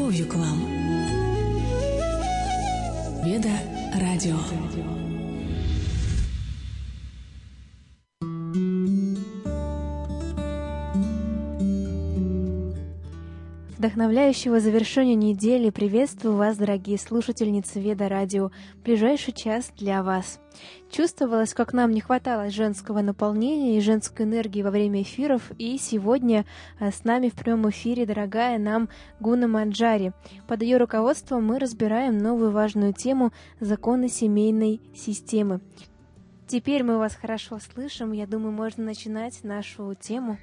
любовью к вам. Веда Радио. Вдохновляющего завершения недели приветствую вас, дорогие слушательницы Веда Радио. Ближайший час для вас. Чувствовалось, как нам не хватало женского наполнения и женской энергии во время эфиров, и сегодня с нами в прямом эфире дорогая нам Гуна Манджари. Под ее руководством мы разбираем новую важную тему «Законы семейной системы». Теперь мы вас хорошо слышим, я думаю, можно начинать нашу тему.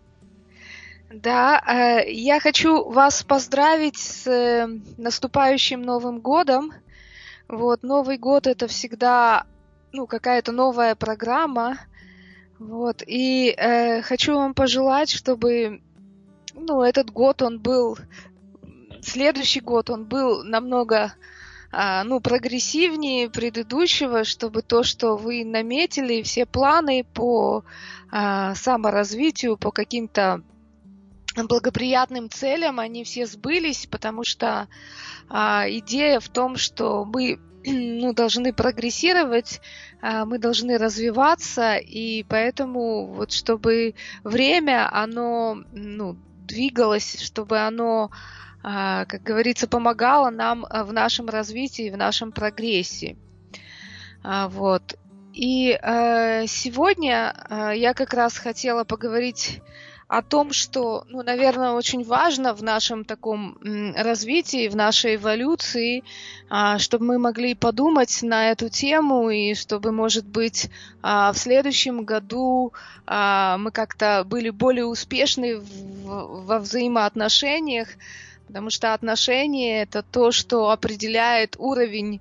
Да, я хочу вас поздравить с наступающим Новым годом. Вот, Новый год — это всегда, какая-то новая программа. Вот, и хочу вам пожелать, чтобы, этот год следующий год он был намного, прогрессивнее предыдущего, чтобы то, что вы наметили, все планы по саморазвитию, по каким-то благоприятным целям, они все сбылись, потому что идея в том, что мы должны прогрессировать, мы должны развиваться, и поэтому вот чтобы время, оно двигалось, чтобы оно, как говорится, помогало нам в нашем развитии, в нашем прогрессе. Вот. И сегодня я как раз хотела поговорить о том, что, наверное, очень важно в нашем таком развитии, в нашей эволюции, чтобы мы могли подумать на эту тему, и чтобы, может быть, в следующем году мы как-то были более успешны во взаимоотношениях, потому что отношения — это то, что определяет уровень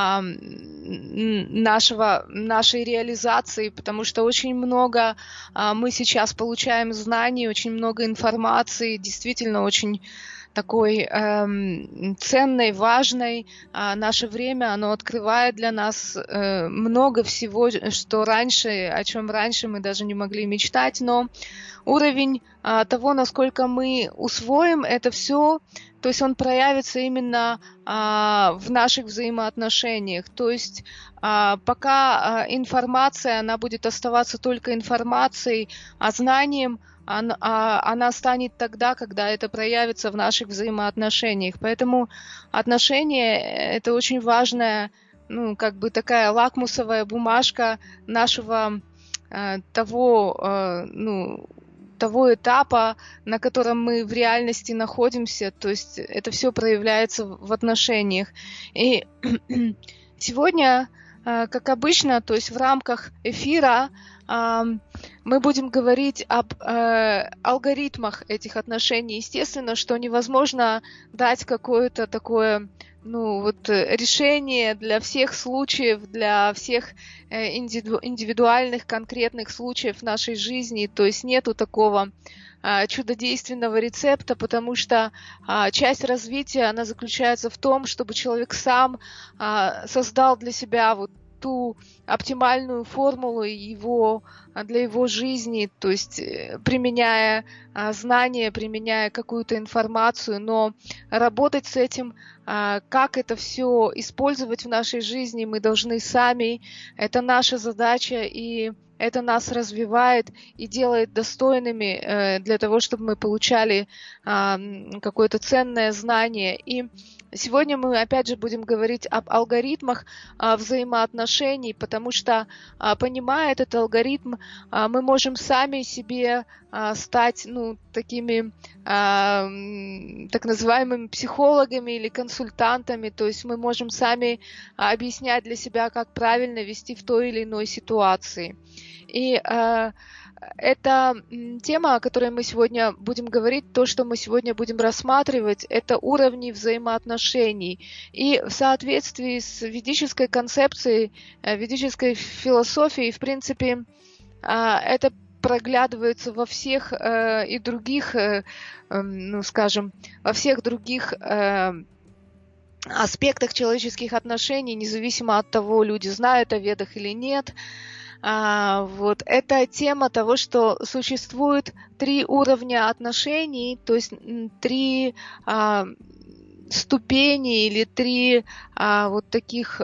нашей реализации, потому что очень много мы сейчас получаем знаний, очень много информации, действительно очень такой ценной, важной. Наше время, оно открывает для нас много всего, о чем раньше мы даже не могли мечтать, но уровень того, насколько мы усвоим это все, то есть он проявится именно в наших взаимоотношениях. То есть пока информация, она будет оставаться только информацией, а знанием она станет тогда, когда это проявится в наших взаимоотношениях. Поэтому отношения — это очень важная, такая лакмусовая бумажка нашего того этапа, на котором мы в реальности находимся, то есть это все проявляется в отношениях. И сегодня, как обычно, то есть в рамках эфира мы будем говорить об алгоритмах этих отношений. Естественно, что невозможно дать какое-то такое решение для всех случаев, для всех индивидуальных, конкретных случаев в нашей жизни. То есть нету такого чудодейственного рецепта, потому что часть развития, она заключается в том, чтобы человек сам создал для себя вот ту оптимальную формулу для его жизни, то есть применяя знания, применяя какую-то информацию, но работать с этим, как это все использовать в нашей жизни, мы должны сами. Это наша задача, и это нас развивает и делает достойными для того, чтобы мы получали какое-то ценное знание. И сегодня мы опять же будем говорить об алгоритмах взаимоотношений, потому что, понимая этот алгоритм, мы можем сами себе стать такими так называемыми психологами или консультантами, то есть мы можем сами объяснять для себя, как правильно вести в той или иной ситуации. И эта тема, о которой мы сегодня будем говорить, то, что мы сегодня будем рассматривать, это уровни взаимоотношений. И в соответствии с ведической концепцией, ведической философией, в принципе, это проглядывается во всех и других, во всех других аспектах человеческих отношений, независимо от того, люди знают о ведах или нет. Вот. Это тема того, что существует 3 уровня отношений, то есть 3 ступени или три вот таких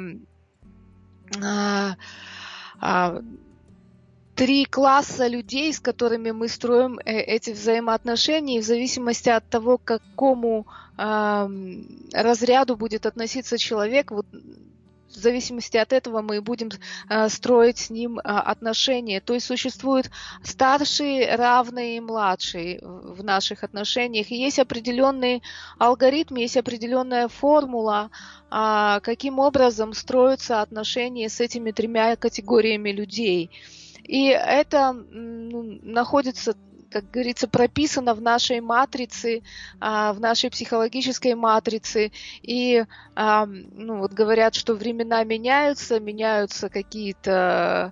три класса людей, с которыми мы строим эти взаимоотношения, и в зависимости от того, к какому разряду будет относиться человек, вот в зависимости от этого мы будем строить с ним отношения. То есть существуют старшие, равные и младшие в наших отношениях. И есть определенный алгоритм, есть определенная формула, каким образом строятся отношения с этими тремя категориями людей. И это находится, как говорится, прописано в нашей матрице, в нашей психологической матрице. И вот говорят, что времена меняются какие-то,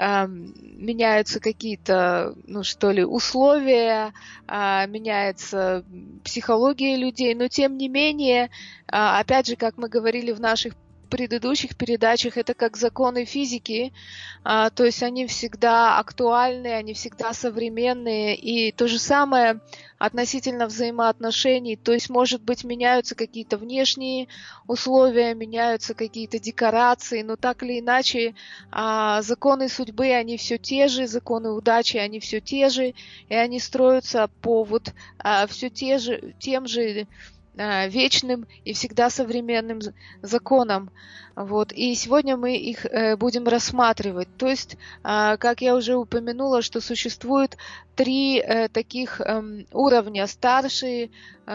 условия, меняется психология людей. Но тем не менее, опять же, как мы говорили в наших предыдущих передачах, это как законы физики, то есть они всегда актуальны, они всегда современные, и то же самое относительно взаимоотношений, то есть, может быть, меняются какие-то внешние условия, меняются какие-то декорации, но так или иначе законы судьбы, они все те же, законы удачи, они все те же, и они строятся по все тем же вечным и всегда современным законам. Вот. И сегодня мы их будем рассматривать. То есть, как я уже упомянула, что существует три таких уровня: старшие,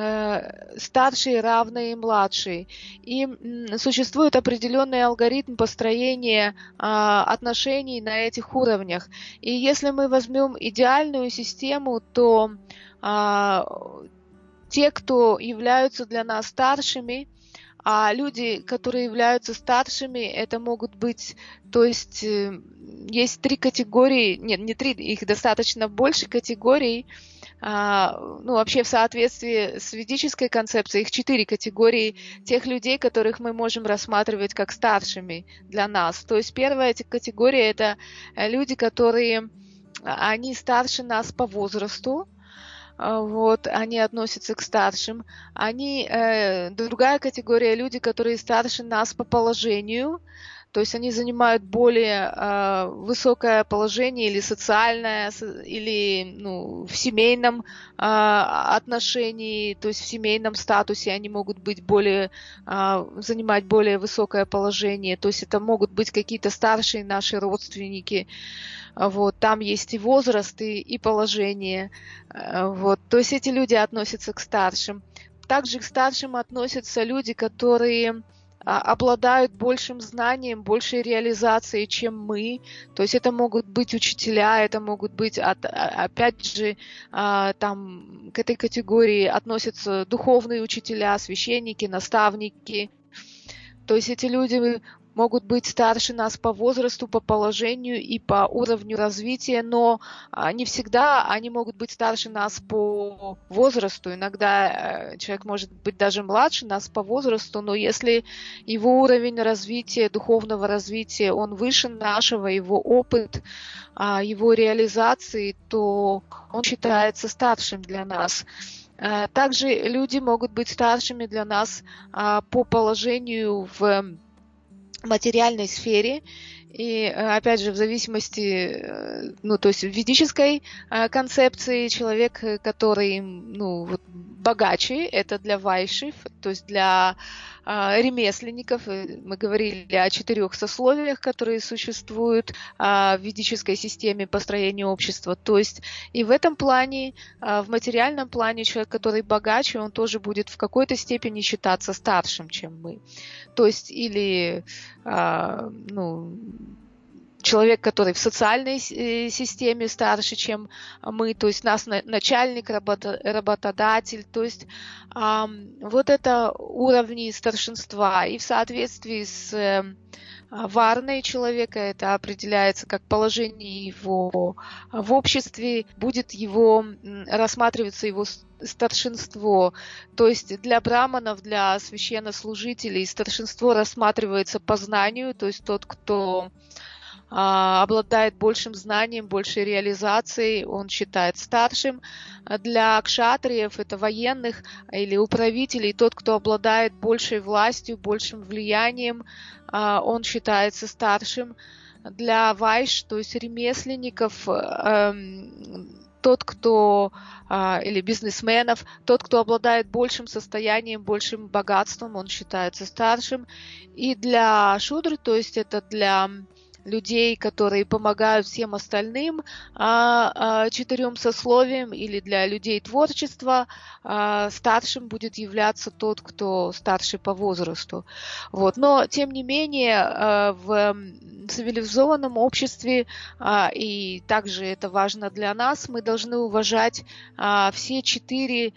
равные и младшие. И существует определенный алгоритм построения отношений на этих уровнях. И если мы возьмем идеальную систему, то те, кто являются для нас старшими, а люди, которые являются старшими, это могут быть, то есть есть три категории, нет, не три, их достаточно больше категорий, вообще в соответствии с ведической концепцией, их 4 категории тех людей, которых мы можем рассматривать как старшими для нас. То есть первая категория – это люди, которые, они старше нас по возрасту, вот, они относятся к старшим. Другая категория — люди, которые старше нас по положению, то есть они занимают более высокое положение или социальное, или в семейном отношении, то есть в семейном статусе они могут быть занимать более высокое положение, то есть это могут быть какие-то старшие наши родственники. Вот, там есть и возраст, и положение. Вот, то есть эти люди относятся к старшим. Также к старшим относятся люди, которые обладают большим знанием, большей реализацией, чем мы. То есть это могут быть учителя, это могут быть, опять же, там к этой категории относятся духовные учителя, священники, наставники. То есть эти люди могут быть старше нас по возрасту, по положению и по уровню развития, но не всегда они могут быть старше нас по возрасту. Иногда человек может быть даже младше нас по возрасту, но если его уровень развития, духовного развития, он выше нашего, его опыт, его реализации, то он считается старшим для нас. Также люди могут быть старшими для нас по положению в материальной сфере, и опять же в зависимости, то есть в ведической концепции человек, который богаче, это для вайшев, то есть для ремесленников. Мы говорили о 4 сословиях, которые существуют в ведической системе построения общества. То есть и в этом плане, в материальном плане, человек, который богаче, он тоже будет в какой-то степени считаться старшим, чем мы. То есть или человек, который в социальной системе старше, чем мы, то есть нас начальник, работодатель, то есть вот это уровни старшинства. И в соответствии с варной человека, это определяется как положение его в обществе, будет рассматриваться его старшинство. То есть для браманов, для священнослужителей старшинство рассматривается по знанию, то есть тот, кто обладает большим знанием, большей реализацией, он считает старшим. Для кшатриев, это военных или управителей, тот, кто обладает большей властью, большим влиянием, он считается старшим. Для вайш, то есть ремесленников, тот, кто, или бизнесменов, тот, кто обладает большим состоянием, большим богатством, он считается старшим. И для шудры, то есть это для людей, которые помогают всем остальным 4 сословиям, или для людей творчества, старшим будет являться тот, кто старше по возрасту. Вот. Но, тем не менее, в цивилизованном обществе, и также это важно для нас, мы должны уважать все 4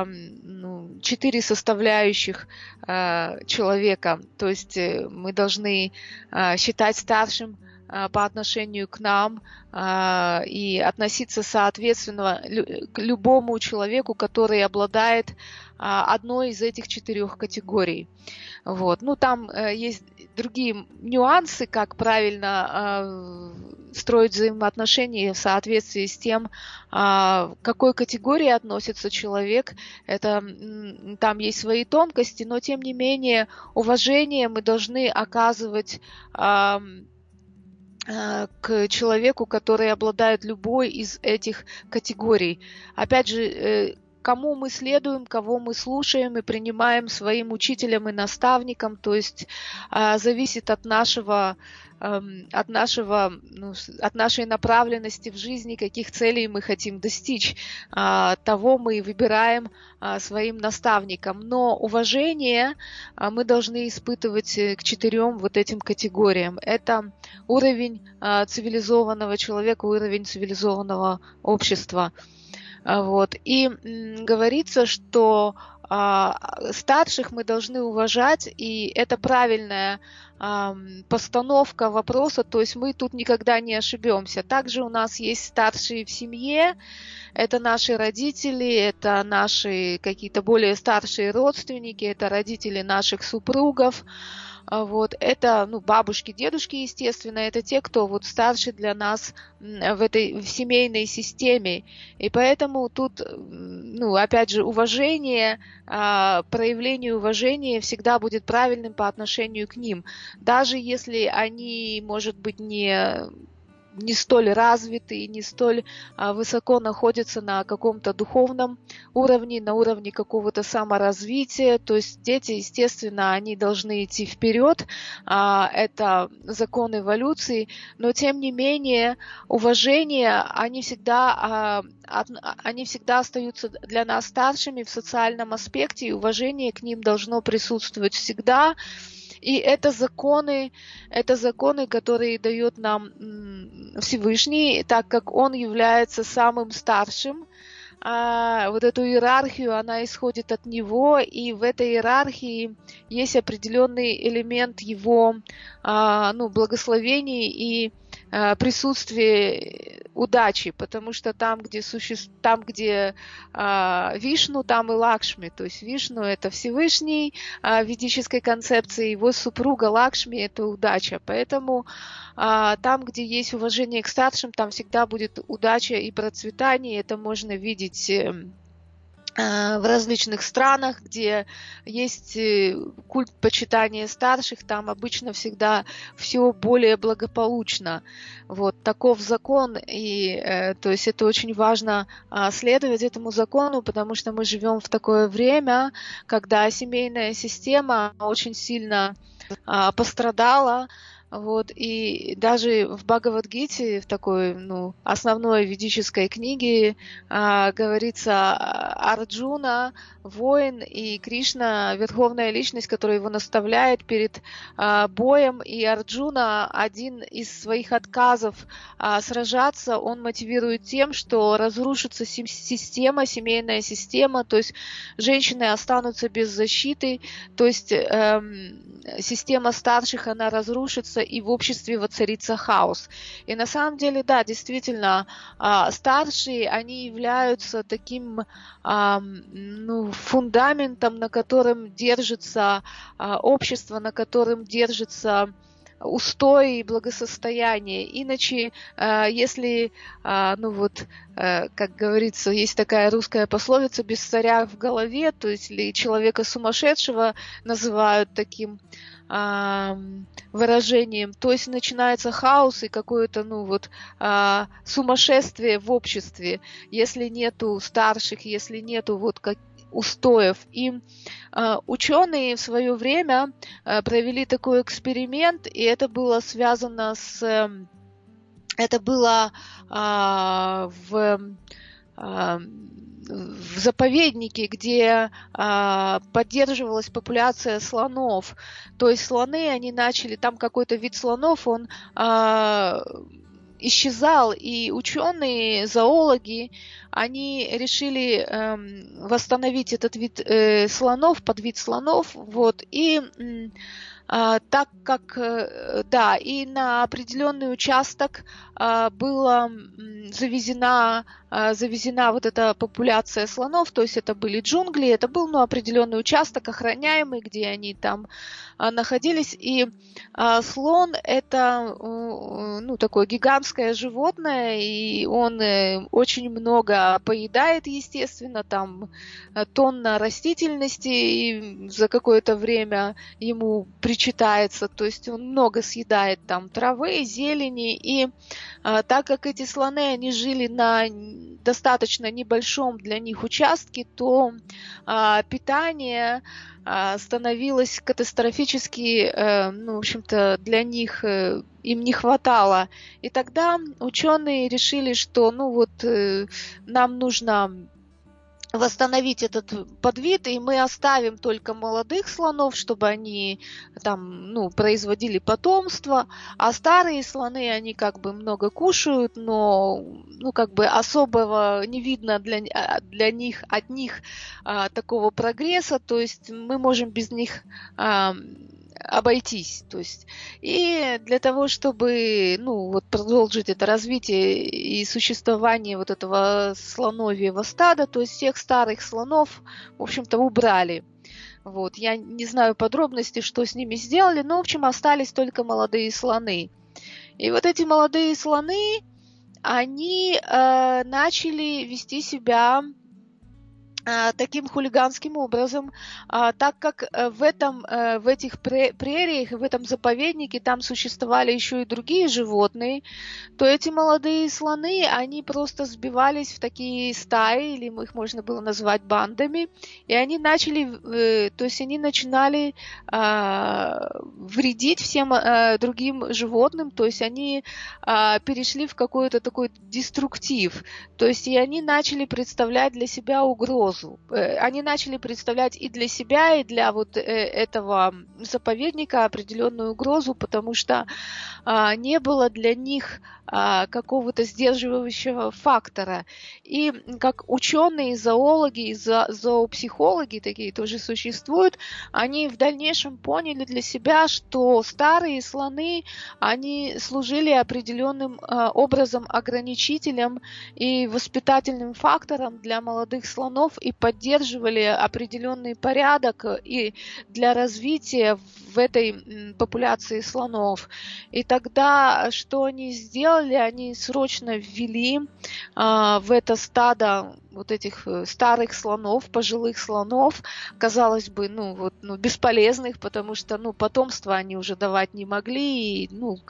составляющих человека. То есть мы должны считать старшим по отношению к нам и относиться соответственно к любому человеку, который обладает одной из этих 4 категорий. Вот. Ну, там есть другие нюансы, как правильно строить взаимоотношения в соответствии с тем, к какой категории относится человек. Это, там есть свои тонкости, но тем не менее уважение мы должны оказывать к человеку, который обладает любой из этих категорий. Опять же, кому мы следуем, кого мы слушаем и принимаем своим учителем и наставником, то есть зависит от нашей направленности в жизни, каких целей мы хотим достичь, того мы и выбираем своим наставником. Но уважение мы должны испытывать к 4 вот этим категориям. Это уровень цивилизованного человека, уровень цивилизованного общества. Вот. И говорится, что старших мы должны уважать, и это правильная постановка вопроса, то есть мы тут никогда не ошибемся. Также у нас есть старшие в семье, это наши родители, это наши какие-то более старшие родственники, это родители наших супругов. Вот, это бабушки, дедушки, естественно, это те, кто вот старше для нас в семейной системе. И поэтому тут, опять же, уважение, проявление уважения всегда будет правильным по отношению к ним. Даже если они, может быть, не столь развиты, не столь высоко находятся на каком-то духовном уровне, на уровне какого-то саморазвития. То есть дети, естественно, они должны идти вперед. Это закон эволюции. Но, тем не менее, уважение, они всегда остаются для нас старшими в социальном аспекте, и уважение к ним должно присутствовать всегда. И это законы, которые дает нам Всевышний, так как Он является самым старшим. Вот эту иерархию, она исходит от Него, и в этой иерархии есть определенный элемент Его благословений и присутствие удачи, потому что там, где Вишну, там и Лакшми. То есть Вишну — это Всевышний в ведической концепции, его супруга Лакшми — это удача. Поэтому там, где есть уважение к старшим, там всегда будет удача и процветание. Это можно видеть в различных странах, где есть культ почитания старших, там обычно всегда все более благополучно. Вот таков закон, и то есть это очень важно следовать этому закону, потому что мы живем в такое время, когда семейная система очень сильно пострадала. Вот, и даже в Бхагавад-гите, в такой основной ведической книге, говорится, Арджуна воин, и Кришна верховная личность, которая его наставляет перед боем, и Арджуна один из своих отказов сражаться, он мотивирует тем, что разрушится система, семейная система, то есть женщины останутся без защиты, то есть система старших, она разрушится, и в обществе воцарится хаос. И на самом деле, да, действительно, старшие, они являются таким фундаментом, на котором держится общество, на котором держится устой и благосостояние. Иначе, если, как говорится, есть такая русская пословица «без царя в голове», то есть или человека сумасшедшего называют таким выражением, то есть начинается хаос и какое-то, сумасшествие в обществе, если нету старших, если нету устоев. И ученые в свое время провели такой эксперимент, и это было связано это было в заповеднике, где поддерживалась популяция слонов. То есть слоны, они начали, там какой-то вид слонов, он исчезал, и ученые, зоологи, они решили восстановить этот вид слонов, подвид слонов, и так как, и на определенный участок была завезена вот эта популяция слонов, то есть это были джунгли, это был определенный участок охраняемый, где они там находились, и слон это такое гигантское животное, и он очень много поедает, естественно, там тонна растительности, и за какое-то время ему причитается, то есть он много съедает там травы, зелени, и так как эти слоны, они жили на достаточно небольшом для них участке, то питание становилось катастрофически, в общем-то, для них им не хватало. И тогда ученые решили, что нам нужно восстановить этот подвид, и мы оставим только молодых слонов, чтобы они там, производили потомство, а старые слоны, они как бы много кушают, но, особого не видно для них, от них такого прогресса, то есть мы можем без них обойтись. То есть, и для того, чтобы продолжить это развитие и существование вот этого слоновьего стада, то есть всех старых слонов, в общем-то, убрали. Я не знаю подробностей, что с ними сделали, но, в общем, остались только молодые слоны. И вот эти молодые слоны, они начали вести себя таким хулиганским образом, так как в этих прериях, в этом заповеднике там существовали еще и другие животные, то эти молодые слоны, они просто сбивались в такие стаи, или их можно было назвать бандами, и они начинали вредить всем другим животным, то есть они перешли в какой-то такой деструктив, то есть и они начали представлять для себя угрозу. Они начали представлять и для себя, и для этого заповедника определенную угрозу, потому что не было для них какого-то сдерживающего фактора. И как ученые, зоологи и зоопсихологи, такие тоже существуют, они в дальнейшем поняли для себя, что старые слоны, они служили определенным образом ограничителем и воспитательным фактором для молодых слонов и поддерживали определенный порядок и для развития в этой популяции слонов. И тогда что они сделали? Они срочно ввели в это стадо вот этих старых слонов, пожилых слонов, казалось бы, бесполезных, потому что, потомство они уже давать не могли и,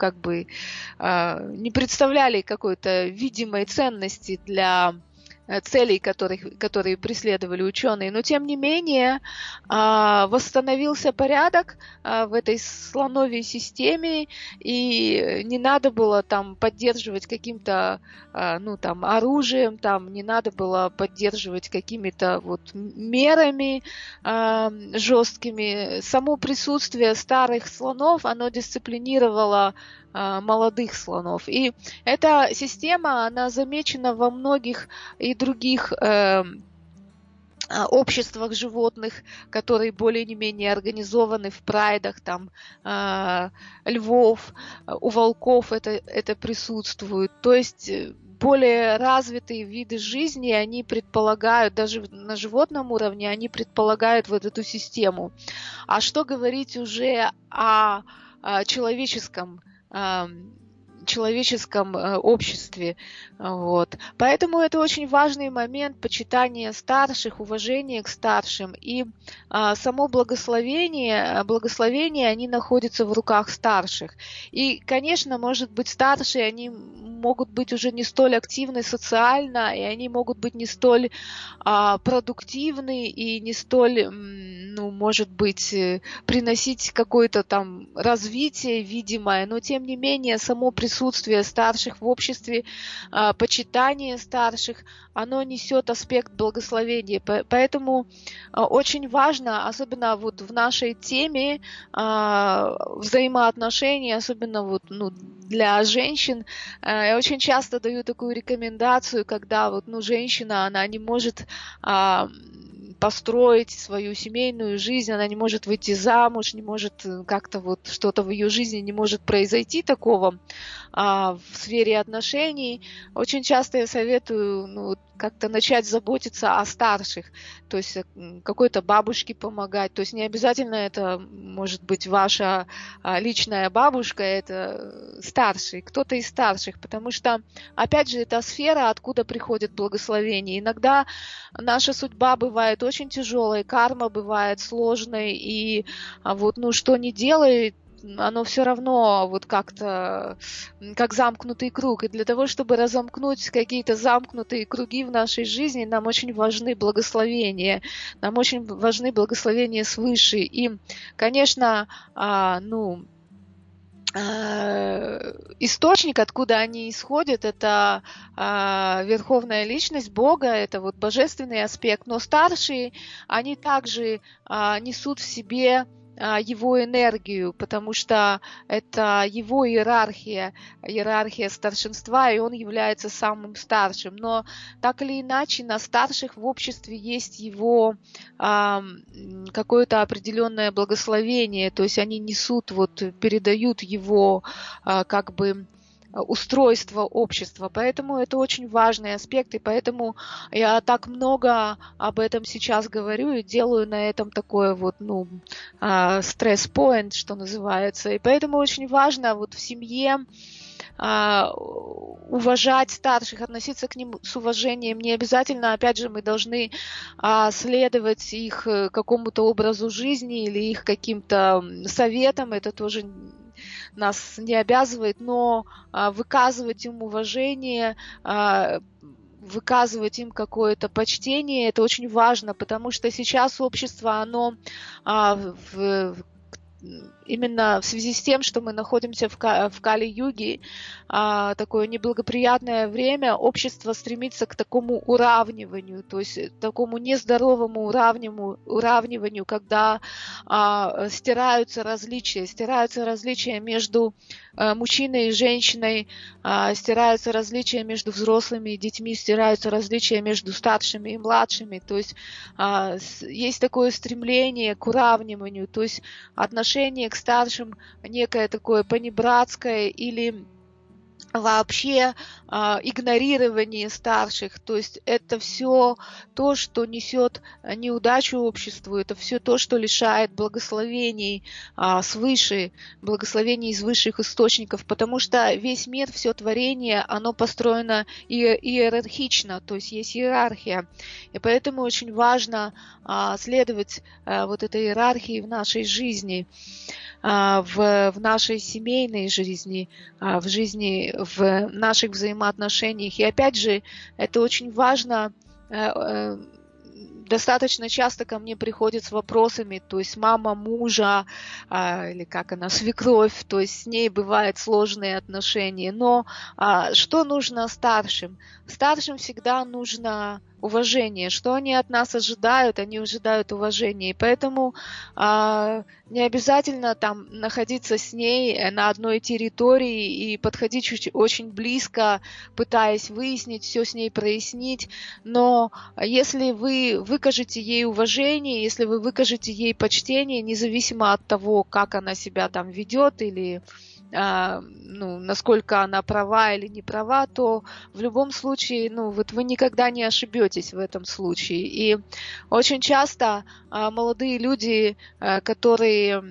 не представляли какой-то видимой ценности для целей, которые преследовали ученые. Но, тем не менее, восстановился порядок в этой слоновьей системе, и не надо было там поддерживать каким-то оружием, там не надо было поддерживать какими-то мерами жесткими. Само присутствие старых слонов, оно дисциплинировало молодых слонов. И эта система, она замечена во многих и других обществах животных, которые более не менее организованы в прайдах, там львов, у волков это присутствует. То есть более развитые виды жизни, они предполагают, даже на животном уровне, они предполагают вот эту систему. А что говорить уже о человеческом обществе. Вот. Поэтому это очень важный момент почитания старших, уважения к старшим. И само благословение, они находятся в руках старших. И, конечно, может быть, старшие, они могут быть уже не столь активны социально, и они могут быть не столь продуктивны и не столь, может быть, приносить какое-то там развитие видимое, но, тем не менее, само присутствие старших в обществе, почитание старших, оно несет аспект благословения. Поэтому очень важно, особенно вот в нашей теме взаимоотношений, особенно для женщин, я очень часто даю такую рекомендацию, когда женщина, она не может построить свою семейную жизнь, она не может выйти замуж, не может как-то что-то в ее жизни не может произойти такого в сфере отношений. Очень часто я советую как-то начать заботиться о старших, то есть какой-то бабушке помогать, то есть не обязательно это может быть ваша личная бабушка, это старший, кто-то из старших, потому что, опять же, это сфера, откуда приходит благословение. Иногда наша судьба бывает очень тяжелой, карма бывает сложной, и что ни делай, оно все равно как-то как замкнутый круг. И для того, чтобы разомкнуть какие-то замкнутые круги в нашей жизни, нам очень важны благословения. Нам очень важны благословения свыше. И, конечно, источник, откуда они исходят, это верховная личность Бога, это божественный аспект. Но старшие, они также несут в себе его энергию, потому что это его иерархия старшинства, и он является самым старшим. Но так или иначе на старших в обществе есть его какое-то определенное благословение, то есть они несут, передают его устройство общества. Поэтому это очень важный аспект, и поэтому я так много об этом сейчас говорю и делаю на этом такое стресс-поинт, что называется. И поэтому очень важно в семье уважать старших, относиться к ним с уважением. Не обязательно, опять же, мы должны следовать их какому-то образу жизни или их каким-то советам, это тоже нас не обязывает, но выказывать им уважение, выказывать им какое-то почтение, это очень важно, потому что сейчас общество, оно именно в связи с тем, что мы находимся в Кали-юге, такое неблагоприятное время, общество стремится к такому уравниванию, то есть такому нездоровому уравниванию, когда стираются различия между мужчиной и женщиной, стираются различия между взрослыми и детьми, стираются различия между старшими и младшими, то есть есть такое стремление к уравниванию, то есть отношение к старшим некое такое понебратское или вообще игнорирование старших, то есть это все то, что несет неудачу обществу, это все то, что лишает благословений свыше, благословений из высших источников, потому что весь мир, все творение, оно построено иерархично, то есть есть иерархия, и поэтому очень важно следовать этой иерархии в нашей жизни, в нашей семейной жизни, в наших взаимоотношениях. И опять же, это очень важно. Достаточно часто ко мне приходят с вопросами, то есть мама мужа, или свекровь, то есть с ней бывают сложные отношения. Но что нужно старшим? Старшим всегда нужно уважение. Что они от нас ожидают? Они ожидают уважения. И поэтому не обязательно там находиться с ней на одной территории и подходить очень близко, пытаясь выяснить, все с ней прояснить. Но если вы выкажете ей уважение, если вы выкажете ей почтение, независимо от того, как она себя там ведет или насколько она права или не права, то в любом случае, вы никогда не ошибетесь в этом случае. И очень часто молодые люди, которые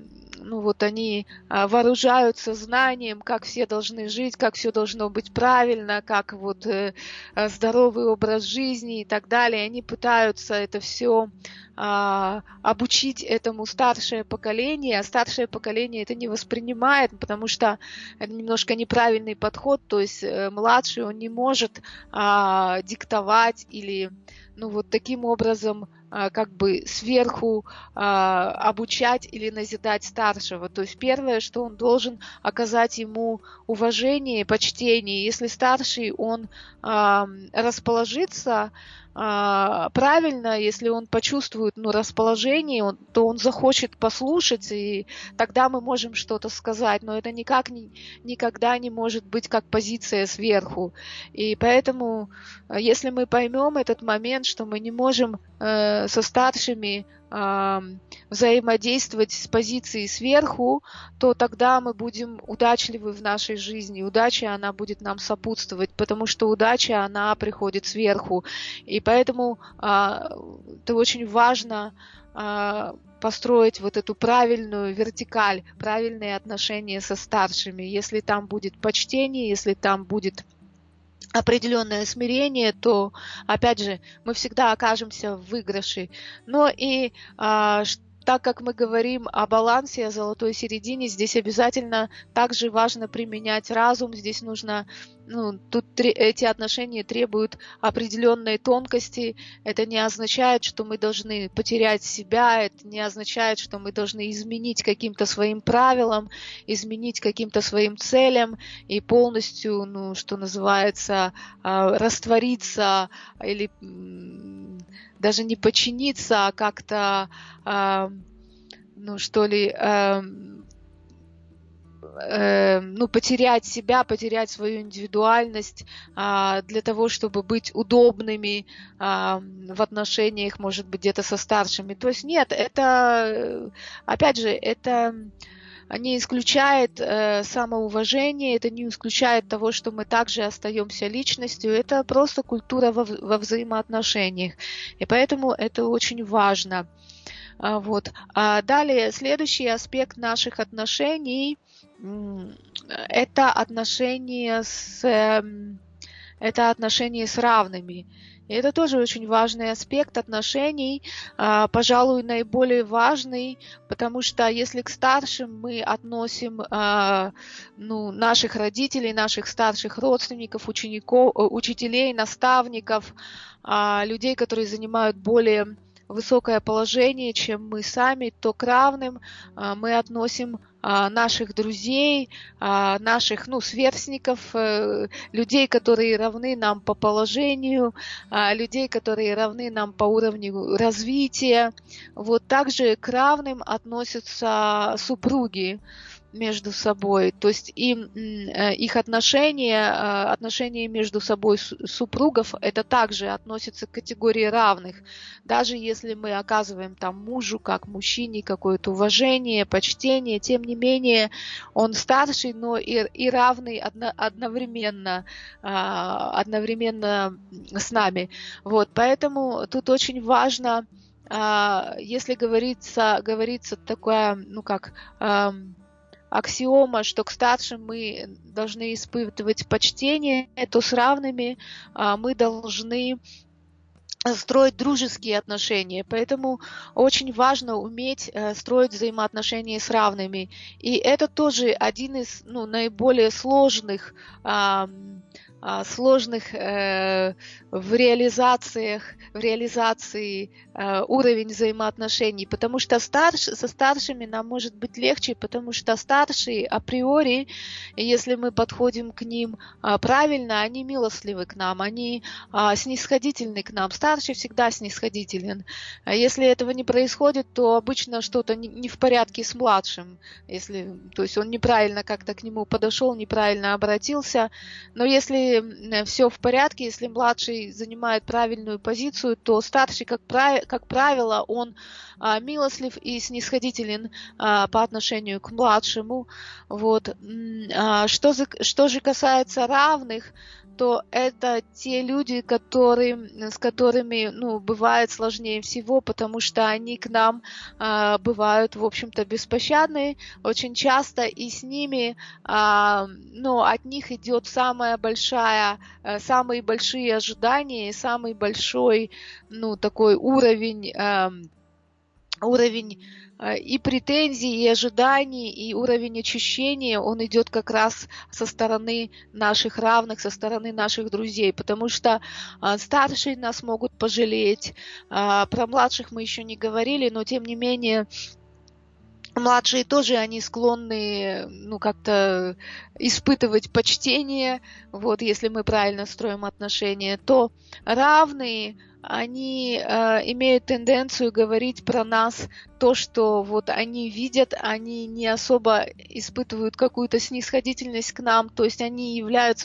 они вооружаются знанием, как все должны жить, как все должно быть правильно, как здоровый образ жизни и так далее. Они пытаются это все обучить этому старшее поколение, а старшее поколение это не воспринимает, потому что это немножко неправильный подход, то есть младший он не может диктовать или таким образом сверху обучать или назидать старшего. То есть первое, что он должен оказать ему уважение, почтение. Если старший, он расположится правильно, если он почувствует расположение, то он захочет послушать, и тогда мы можем что-то сказать, но это никогда не может быть как позиция сверху. И поэтому, если мы поймем этот момент, что мы не можем со старшими взаимодействовать с позиции сверху, то тогда мы будем удачливы в нашей жизни. Удача, она будет нам сопутствовать, потому что удача, она приходит сверху. И поэтому это очень важно построить эту правильную вертикаль, правильные отношения со старшими. Если там будет почтение, если там будет определенное смирение, то, опять же, мы всегда окажемся в выигрыше. Но и так как мы говорим о балансе, о золотой середине, здесь обязательно также важно применять разум. Здесь нужно, эти отношения требуют определенной тонкости. Это не означает, что мы должны потерять себя, это не означает, что мы должны изменить каким-то своим правилам, изменить каким-то своим целям и полностью, что называется, раствориться или даже не подчиниться, а как-то, потерять себя, потерять свою индивидуальность для того, чтобы быть удобными в отношениях, может быть, где-то со старшими. То есть нет, это, опять же, это не исключает самоуважение, это не исключает того, что мы также остаемся личностью, это просто культура во взаимоотношениях, и поэтому это очень важно. Далее, следующий аспект наших отношений – это отношения с равными. И это тоже очень важный аспект отношений, пожалуй, наиболее важный, потому что если к старшим мы относим наших родителей, наших старших родственников, учеников, учителей, наставников, людей, которые занимают более высокое положение, чем мы сами, то к равным мы относим наших друзей, наших сверстников, людей, которые равны нам по положению, людей, которые равны нам по уровню развития. Также к равным относятся супруги между собой, то есть их отношения между собой супругов, это также относится к категории равных. Даже если мы оказываем мужу, как мужчине, какое-то уважение, почтение, тем не менее он старший, но и равный одновременно с нами. Поэтому тут очень важно, если говорится такое, аксиома, что к старшим мы должны испытывать почтение, то с равными мы должны строить дружеские отношения. Поэтому очень важно уметь строить взаимоотношения с равными. И это тоже один из наиболее сложных в реализации уровень взаимоотношений, потому что со старшими нам может быть легче, потому что старшие априори, если мы подходим к ним правильно, они милостливы к нам, они снисходительны к нам. Старший всегда снисходителен. Если этого не происходит, то обычно что-то не в порядке с младшим, то есть он неправильно как-то к нему подошел, неправильно обратился. Но если все в порядке, если младший занимает правильную позицию, то старший, как правило, он милостлив и снисходителен по отношению к младшему. Что же касается равных, то это те люди, с которыми, бывает сложнее всего, потому что они к нам бывают, в общем-то, беспощадны очень часто, и с ними, от них идет самые большие ожидания, и самый большой, такой уровень и претензий, и ожиданий, и уровень очищения, он идет как раз со стороны наших равных, со стороны наших друзей, потому что старшие нас могут пожалеть, про младших мы еще не говорили, но тем не менее младшие тоже, они склонны, как-то испытывать почтение, если мы правильно строим отношения, то равные, они имеют тенденцию говорить про нас то, что они видят, они не особо испытывают какую-то снисходительность к нам, то есть они являются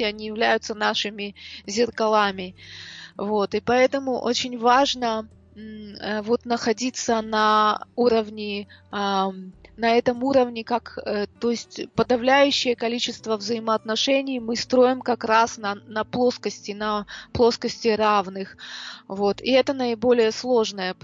нашими зеркалами. И поэтому очень важно находиться на уровне, на этом уровне, то есть подавляющее количество взаимоотношений мы строим как раз на плоскости равных. И это наиболее сложное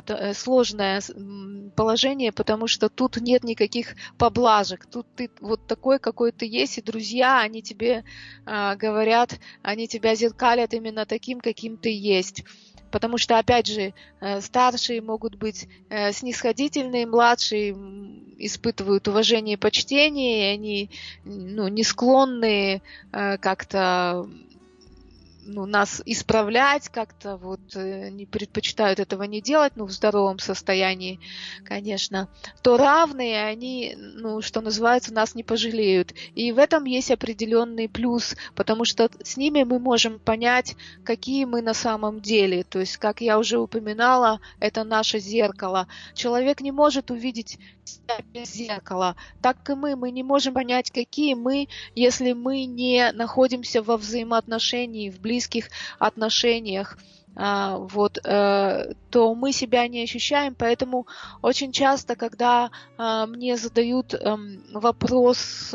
положение, потому что тут нет никаких поблажек. Тут ты такой, какой ты есть, и друзья, они тебе говорят, они тебя зеркалят именно таким, каким ты есть. Потому что, опять же, старшие могут быть снисходительные, младшие испытывают уважение и почтение, и они не склонны как-то нас исправлять, как-то не предпочитают этого не делать, в здоровом состоянии, конечно, то равные, они, что называется, нас не пожалеют. И в этом есть определенный плюс, потому что с ними мы можем понять, какие мы на самом деле. То есть, как я уже упоминала, это наше зеркало. Человек не может увидеть себя без зеркала. Так и мы не можем понять, какие мы, если мы не находимся во взаимоотношении, в близких отношениях, то мы себя не ощущаем, поэтому очень часто, когда мне задают вопрос,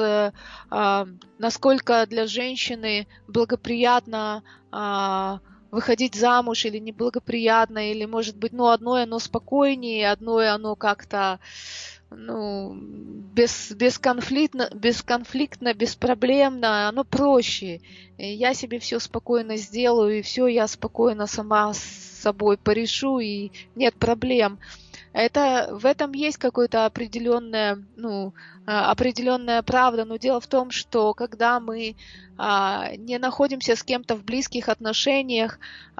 насколько для женщины благоприятно выходить замуж или неблагоприятно, или, может быть, одно оно спокойнее, одно оно как-то бесконфликтно, беспроблемно, оно проще. И я себе все спокойно сделаю, и все я спокойно сама с собой порешу, и нет проблем. В этом есть какая-то определенная правда, но дело в том, что когда мы не находимся с кем-то в близких отношениях,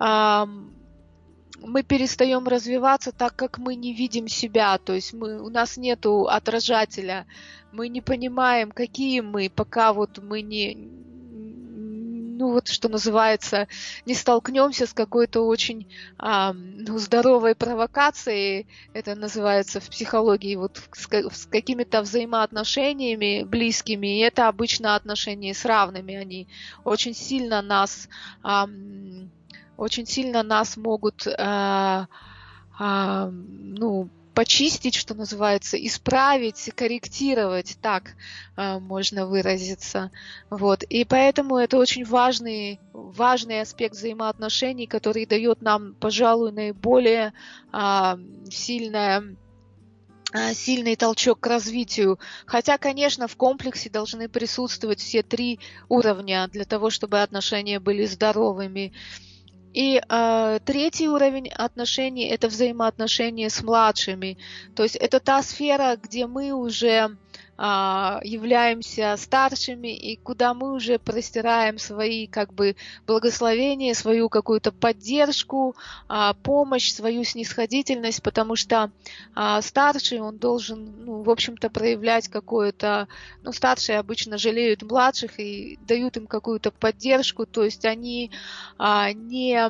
мы перестаем развиваться, так как мы не видим себя, то есть у нас нету отражателя, мы не понимаем, какие мы, пока мы не, что называется, не столкнемся с какой-то очень здоровой провокацией, это называется в психологии, с какими-то взаимоотношениями близкими, и это обычно отношения с равными, они очень сильно нас могут почистить, что называется, исправить, корректировать, так можно выразиться. И поэтому это очень важный аспект взаимоотношений, который дает нам, пожалуй, наиболее сильный толчок к развитию. Хотя, конечно, в комплексе должны присутствовать все 3 уровня для того, чтобы отношения были здоровыми. И 3-й уровень отношений – это взаимоотношения с младшими. То есть это та сфера, где мы уже являемся старшими и куда мы уже простираем свои благословения, свою какую-то поддержку, помощь, свою снисходительность, потому что старший, он должен, в общем-то, проявлять какое-то... старшие обычно жалеют младших и дают им какую-то поддержку, то есть они не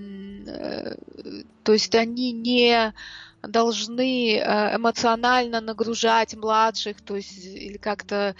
должны эмоционально нагружать младших, то есть или как-то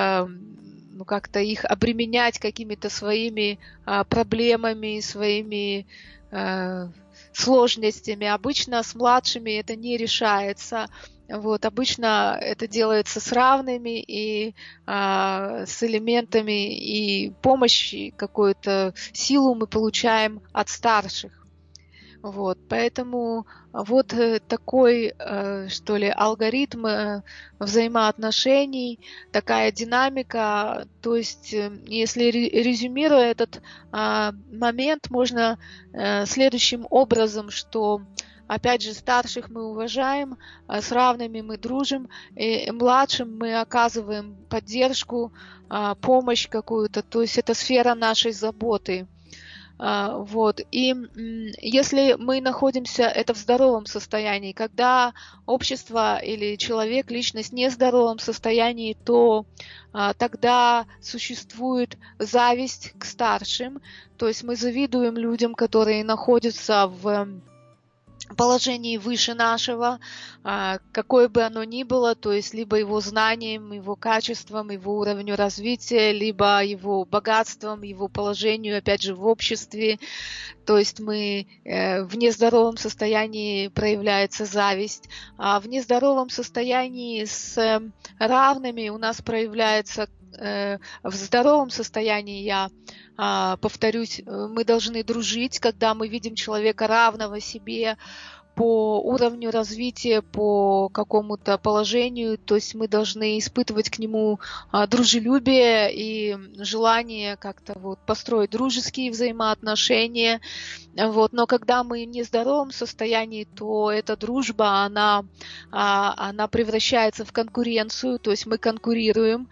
их обременять какими-то своими проблемами, своими сложностями. Обычно с младшими это не решается. Вот, обычно это делается с равными и с элементами, и помощи, какую-то силу мы получаем от старших. Вот, поэтому вот такой, что ли, алгоритм взаимоотношений, такая динамика. То есть, если резюмируя этот момент, можно следующим образом, что опять же, старших мы уважаем, с равными мы дружим, и младшим мы оказываем поддержку, помощь какую-то, то есть это сфера нашей заботы. Вот. И если мы находимся это в здоровом состоянии, когда общество или человек, личность не в здоровом состоянии, то тогда существует зависть к старшим, то есть мы завидуем людям, которые находятся в положении выше нашего, какое бы оно ни было, то есть либо его знанием, его качеством, его уровню развития, либо его богатством, его положению, опять же, в обществе. То есть мы в нездоровом состоянии проявляется зависть, а в нездоровом состоянии с равными у нас проявляется в здоровом состоянии, я повторюсь, мы должны дружить, когда мы видим человека равного себе по уровню развития, по какому-то положению, то есть мы должны испытывать к нему дружелюбие и желание как-то вот построить дружеские взаимоотношения. Вот. Но когда мы в нездоровом состоянии, то эта дружба, она превращается в конкуренцию, то есть мы конкурируем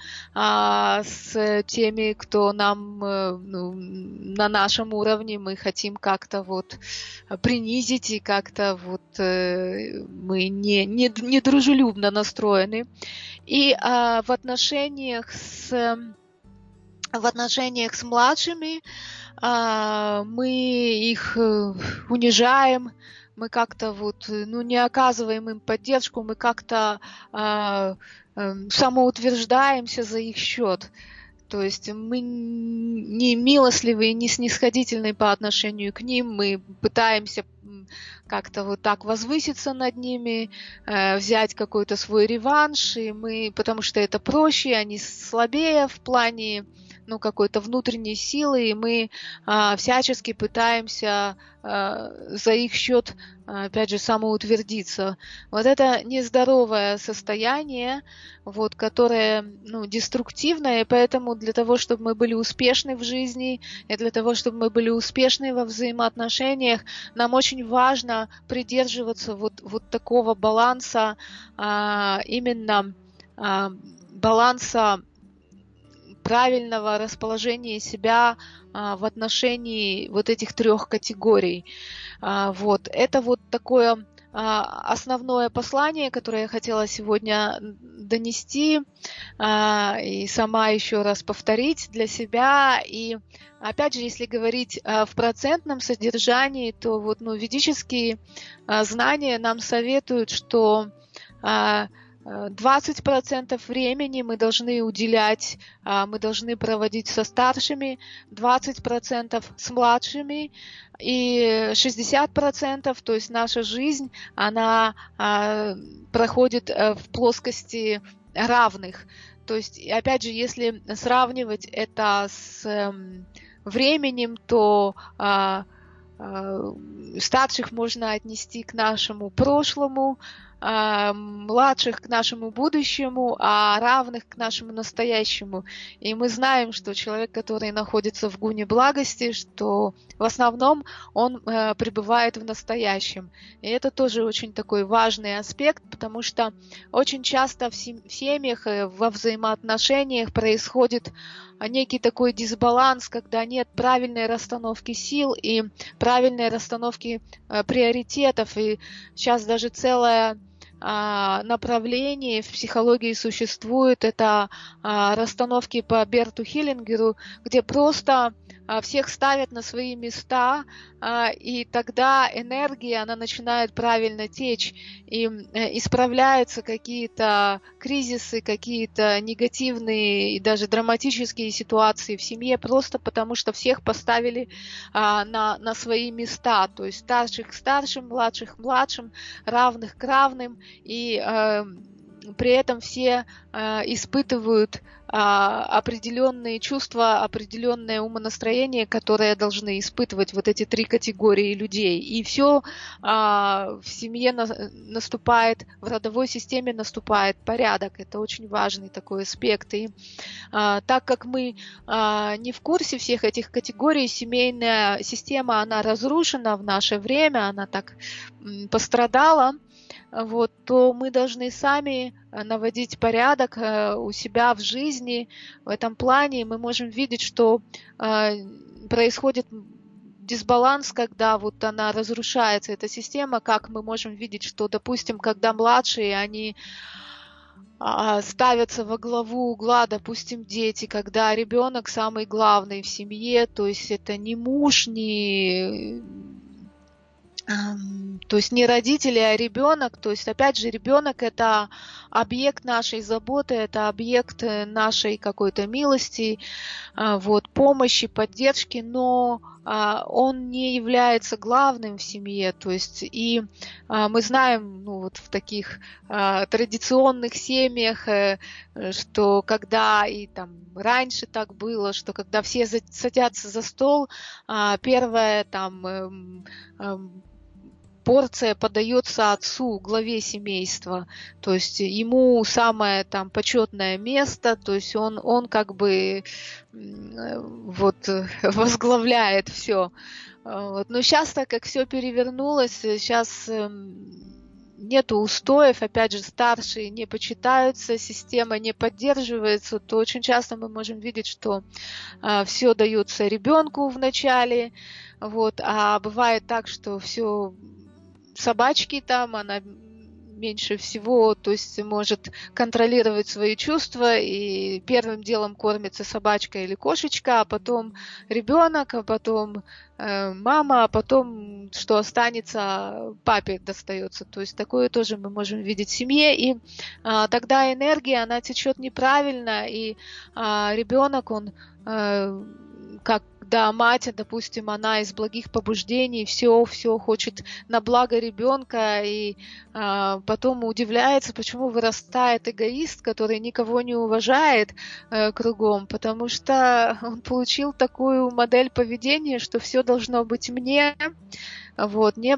с теми, кто нам на нашем уровне, мы хотим как-то вот принизить и как-то вот мы не дружелюбно настроены. И в отношениях с младшими мы их унижаем, мы как-то вот, не оказываем им поддержку, мы как-то самоутверждаемся за их счет. То есть мы не милостливы, не снисходительны по отношению к ним, мы пытаемся как-то вот так возвыситься над ними, взять какой-то свой реванш, потому что это проще, они слабее в плане какой-то внутренней силы, и мы всячески пытаемся за их счет, опять же, самоутвердиться. Вот это нездоровое состояние, вот, которое деструктивное, и поэтому для того, чтобы мы были успешны в жизни, и для того, чтобы мы были успешны во взаимоотношениях, нам очень важно придерживаться вот такого баланса, именно баланса правильного расположения себя в отношении вот этих трех категорий. Вот. Это вот такое основное послание, которое я хотела сегодня донести и сама еще раз повторить для себя. И опять же, если говорить в процентном содержании, то вот, ведические знания нам советуют, что 20% времени мы должны уделять, мы должны проводить со старшими, 20% с младшими, и 60%, то есть наша жизнь, она проходит в плоскости равных. То есть, опять же, если сравнивать это с временем, то старших можно отнести к нашему прошлому, младших к нашему будущему, а равных к нашему настоящему. И мы знаем, что человек, который находится в гуне благости, что в основном он пребывает в настоящем. И это тоже очень такой важный аспект, потому что очень часто в семьях, во взаимоотношениях происходит некий такой дисбаланс, когда нет правильной расстановки сил и правильной расстановки приоритетов. И сейчас даже целое направлений в психологии существует, это расстановки по Берту Хиллингеру, где просто всех ставят на свои места, и тогда энергия, она начинает правильно течь, и исправляются какие-то кризисы, какие-то негативные и даже драматические ситуации в семье, просто потому что всех поставили на свои места, то есть старших к старшим, младших к младшим, равных к равным, и при этом все испытывают определенные чувства, определенное умонастроение, которое должны испытывать вот эти три категории людей. И все в семье наступает, в родовой системе наступает порядок. Это очень важный такой аспект. И так как мы не в курсе всех этих категорий, семейная система, она разрушена в наше время, она так пострадала, вот, то мы должны сами наводить порядок у себя в жизни. В этом плане мы можем видеть, что происходит дисбаланс, когда вот она разрушается, эта система, как мы можем видеть, что, допустим, когда младшие, они ставятся во главу угла, допустим, дети, когда ребенок самый главный в семье, то есть это не муж, то есть не родители, а ребенок. То есть, опять же, ребенок — это объект нашей заботы, это объект нашей какой-то милости, вот, помощи, поддержки, но он не является главным в семье. То есть, и мы знаем, ну, вот в таких традиционных семьях, что когда и там раньше так было, что когда все садятся за стол, первое там порция подается отцу, главе семейства, то есть ему самое там почетное место, то есть он как бы вот возглавляет все. Вот. Но сейчас, так как все перевернулось, сейчас нету устоев, опять же, старшие не почитаются, система не поддерживается, то очень часто мы можем видеть, что все дается ребенку в начале, вот, а бывает так, что все собачки там, она меньше всего, то есть может контролировать свои чувства, и первым делом кормится собачка или кошечка, а потом ребенок, а потом мама, а потом, что останется, папе достается. То есть такое тоже мы можем видеть в семье, и тогда энергия, она течет неправильно, и ребенок, он когда мать, допустим, она из благих побуждений все хочет на благо ребенка, и потом удивляется, почему вырастает эгоист, который никого не уважает кругом, потому что он получил такую модель поведения, что все должно быть мне, вот, не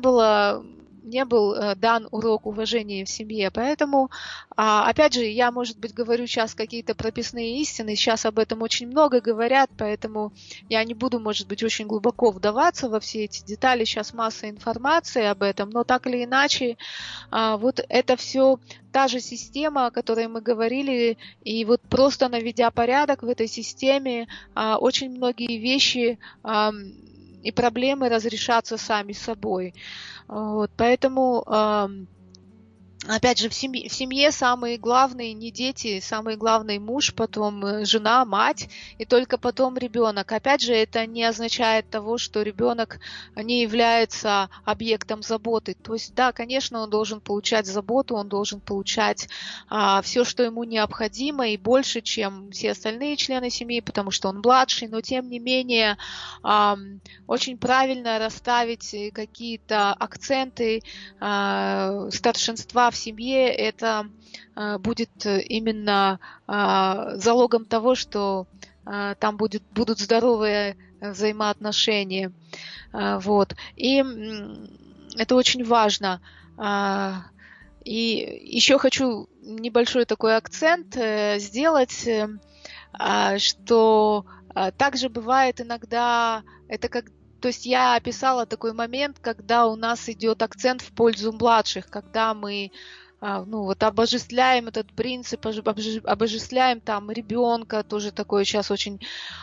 был дан урок уважения в семье. Поэтому, опять же, я, может быть, говорю сейчас какие-то прописные истины, сейчас об этом очень много говорят, поэтому я не буду, может быть, очень глубоко вдаваться во все эти детали, сейчас масса информации об этом, но так или иначе, вот это все та же система, о которой мы говорили, и вот просто наведя порядок в этой системе, очень многие вещи и проблемы разрешатся сами собой. Вот, поэтому, опять же, в семье самые главные не дети, самый главный муж, потом жена, мать, и только потом ребенок. Опять же, это не означает того, что ребенок не является объектом заботы. То есть, да, конечно, он должен получать заботу, он должен получать все, что ему необходимо, и больше, чем все остальные члены семьи, потому что он младший, но тем не менее очень правильно расставить какие-то акценты старшинства в семье, это будет именно залогом того, что там будут здоровые взаимоотношения. Вот. И это очень важно. И еще хочу небольшой такой акцент сделать, что также бывает иногда, это как, то есть я описала такой момент, когда у нас идет акцент в пользу младших, когда мы обожествляем этот принцип, обожествляем там ребенка, тоже такое сейчас очень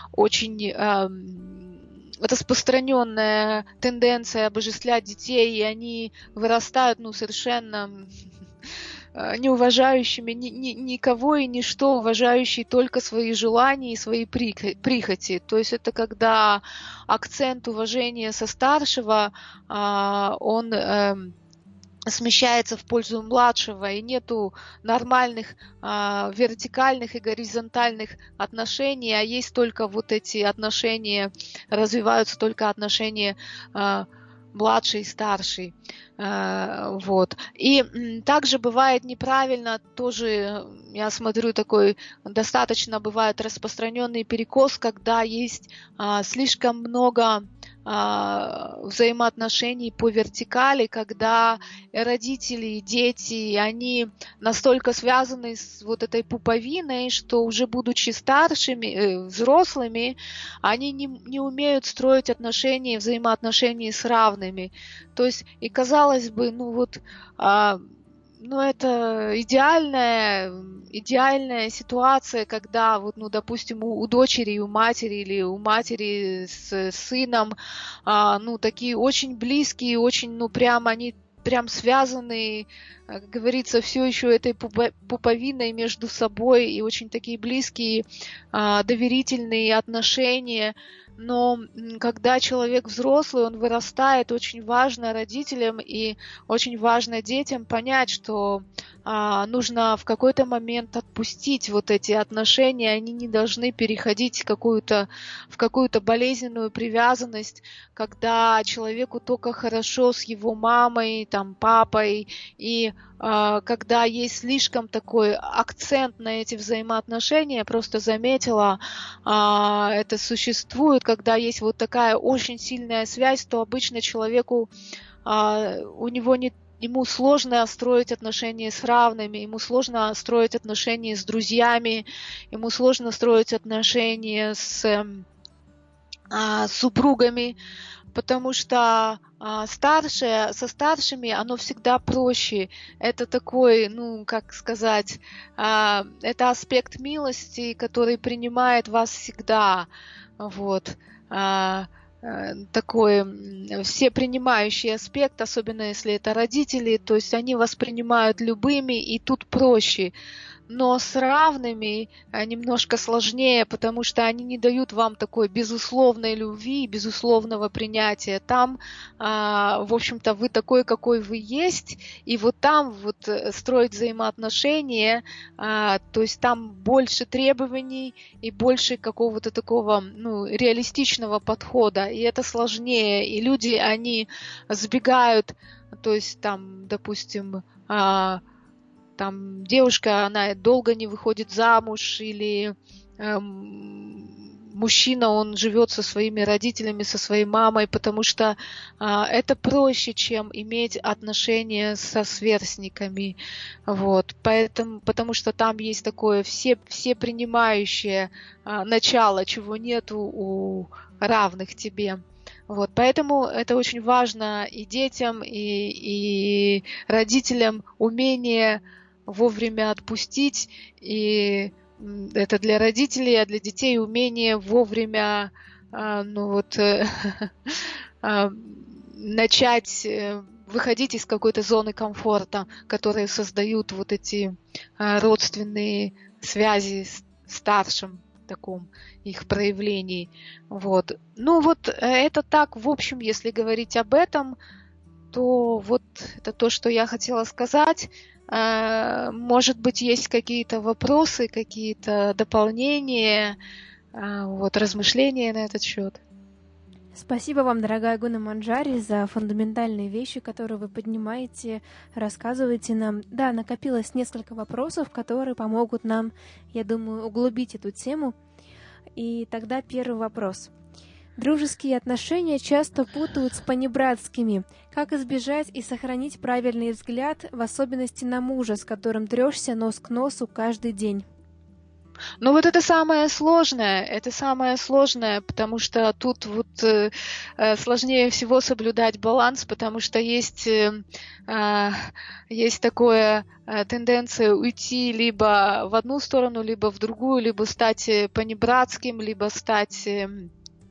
распространенная тенденция обожествлять детей, и они вырастают, совершенно не уважающими никого и ничто, уважающие только свои желания и свои прихоти. То есть это когда акцент уважения со старшего, он смещается в пользу младшего, и нету нормальных вертикальных и горизонтальных отношений, а есть только вот эти отношения, развиваются только отношения младший и старший. Вот. И также бывает неправильно, тоже я смотрю, такой достаточно бывает распространенный перекос, когда есть слишком много взаимоотношений по вертикали, когда родители и дети, они настолько связаны с вот этой пуповиной, что уже будучи старшими, взрослыми, они не умеют строить отношения, взаимоотношения с равными. То есть, и казалось бы, это идеальная ситуация, когда, вот, допустим, у дочери, у матери или у матери с сыном, такие очень близкие, очень, прям они прям связаны, как говорится, все еще этой пуповиной между собой, и очень такие близкие, доверительные отношения. Но когда человек взрослый, он вырастает, очень важно родителям и очень важно детям понять, что нужно в какой-то момент отпустить вот эти отношения, они не должны переходить в какую-то болезненную привязанность, когда человеку только хорошо с его мамой, там, папой, и когда есть слишком такой акцент на эти взаимоотношения, я просто заметила, это существует, когда есть вот такая очень сильная связь, то обычно человеку, ему сложно строить отношения с равными, ему сложно строить отношения с друзьями, ему сложно строить отношения с супругами, потому что со старшими оно всегда проще. Это такой, это аспект милости, который принимает вас всегда. Вот. Такой всепринимающий аспект, особенно если это родители, то есть они воспринимают любыми, и тут проще. Но с равными немножко сложнее, потому что они не дают вам такой безусловной любви, безусловного принятия. Там, в общем-то, вы такой, какой вы есть, и вот там вот строить взаимоотношения, то есть там больше требований и больше какого-то такого, реалистичного подхода, и это сложнее, и люди, они сбегают, то есть там, допустим, там девушка, она долго не выходит замуж, или мужчина, он живет со своими родителями, со своей мамой, потому что это проще, чем иметь отношения со сверстниками. Вот. Потому что там есть такое всепринимающее начало, чего нету у равных тебе. Вот, поэтому это очень важно и детям, и родителям умение вовремя отпустить, и это для родителей, а для детей умение вовремя начать выходить из какой-то зоны комфорта, которые создают вот эти родственные связи с старшим, таком их проявлении. Вот. Это так, в общем, если говорить об этом, то вот это то, что я хотела сказать. Может быть, есть какие-то вопросы, какие-то дополнения, размышления на этот счет. Спасибо вам, дорогая Гуна Манджари, за фундаментальные вещи, которые вы поднимаете, рассказываете нам. Да, накопилось несколько вопросов, которые помогут нам, я думаю, углубить эту тему. И тогда первый вопрос. Дружеские отношения часто путают с понебратскими. Как избежать и сохранить правильный взгляд, в особенности на мужа, с которым трешься нос к носу каждый день? Это самое сложное, потому что тут сложнее всего соблюдать баланс, потому что есть такая тенденция уйти либо в одну сторону, либо в другую, либо стать понебратским, либо стать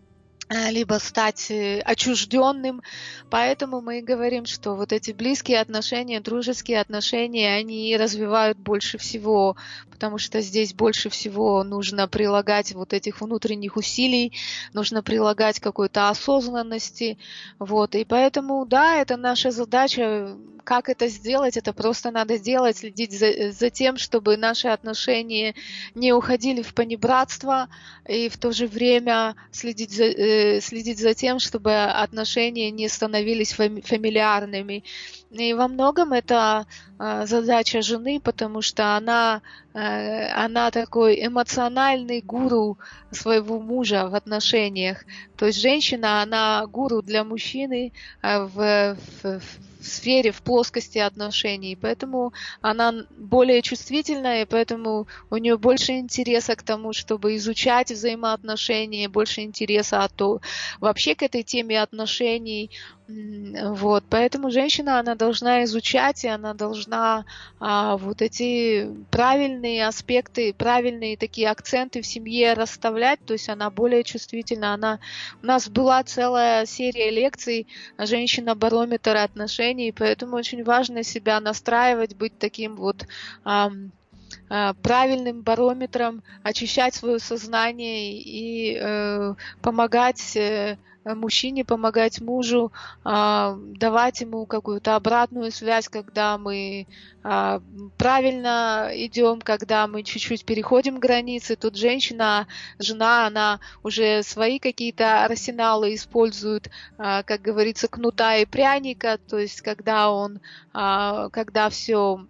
либо стать отчужденным. Поэтому мы и говорим, что вот эти близкие отношения, дружеские отношения, они развивают больше всего, потому что здесь больше всего нужно прилагать вот этих внутренних усилий, нужно прилагать какой-то осознанности. Вот. И поэтому, да, это наша задача. Как это сделать? Это просто надо делать, следить за тем, чтобы наши отношения не уходили в понебратство, и в то же время следить за тем, чтобы отношения не становились фамильярными. И во многом это задача жены, потому что она такой эмоциональный гуру своего мужа в отношениях. То есть женщина, она гуру для мужчины в сфере, в плоскости отношений. Поэтому она более чувствительная, и поэтому у нее больше интереса к тому, чтобы изучать взаимоотношения, больше интереса вообще к этой теме отношений. Вот. Поэтому женщина, она должна изучать, и она должна вот эти правильные аспекты, правильные такие акценты в семье расставлять, то есть она более чувствительна. У нас была целая серия лекций «Женщина-барометр отношений», поэтому очень важно себя настраивать, быть таким вот правильным барометром, очищать свое сознание и помогать мужчине, помогать мужу, давать ему какую-то обратную связь, когда мы правильно идем, когда мы чуть-чуть переходим границы. Тут женщина, жена, она уже свои какие-то арсеналы использует, как говорится, кнута и пряника, то есть когда все,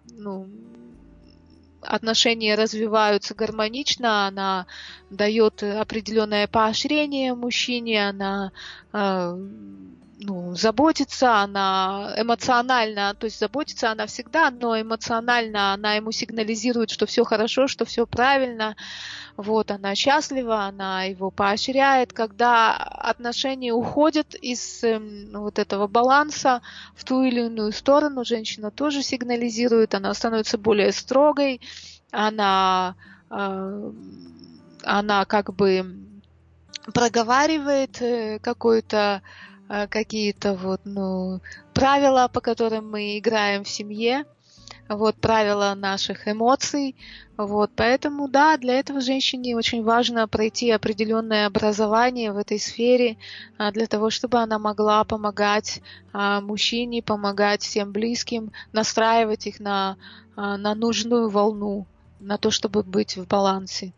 отношения развиваются гармонично, она дает определенное поощрение мужчине, она заботится, она эмоционально, то есть заботится она всегда, но эмоционально она ему сигнализирует, что все хорошо, что все правильно. Вот, она счастлива, она его поощряет. Когда отношения уходят из вот этого баланса в ту или иную сторону, женщина тоже сигнализирует, она становится более строгой, она как бы проговаривает какие-то правила, по которым мы играем в семье, правила наших эмоций. Поэтому, да, для этого женщине очень важно пройти определенное образование в этой сфере, для того, чтобы она могла помогать мужчине, помогать всем близким, настраивать их на нужную волну, на то, чтобы быть в балансе.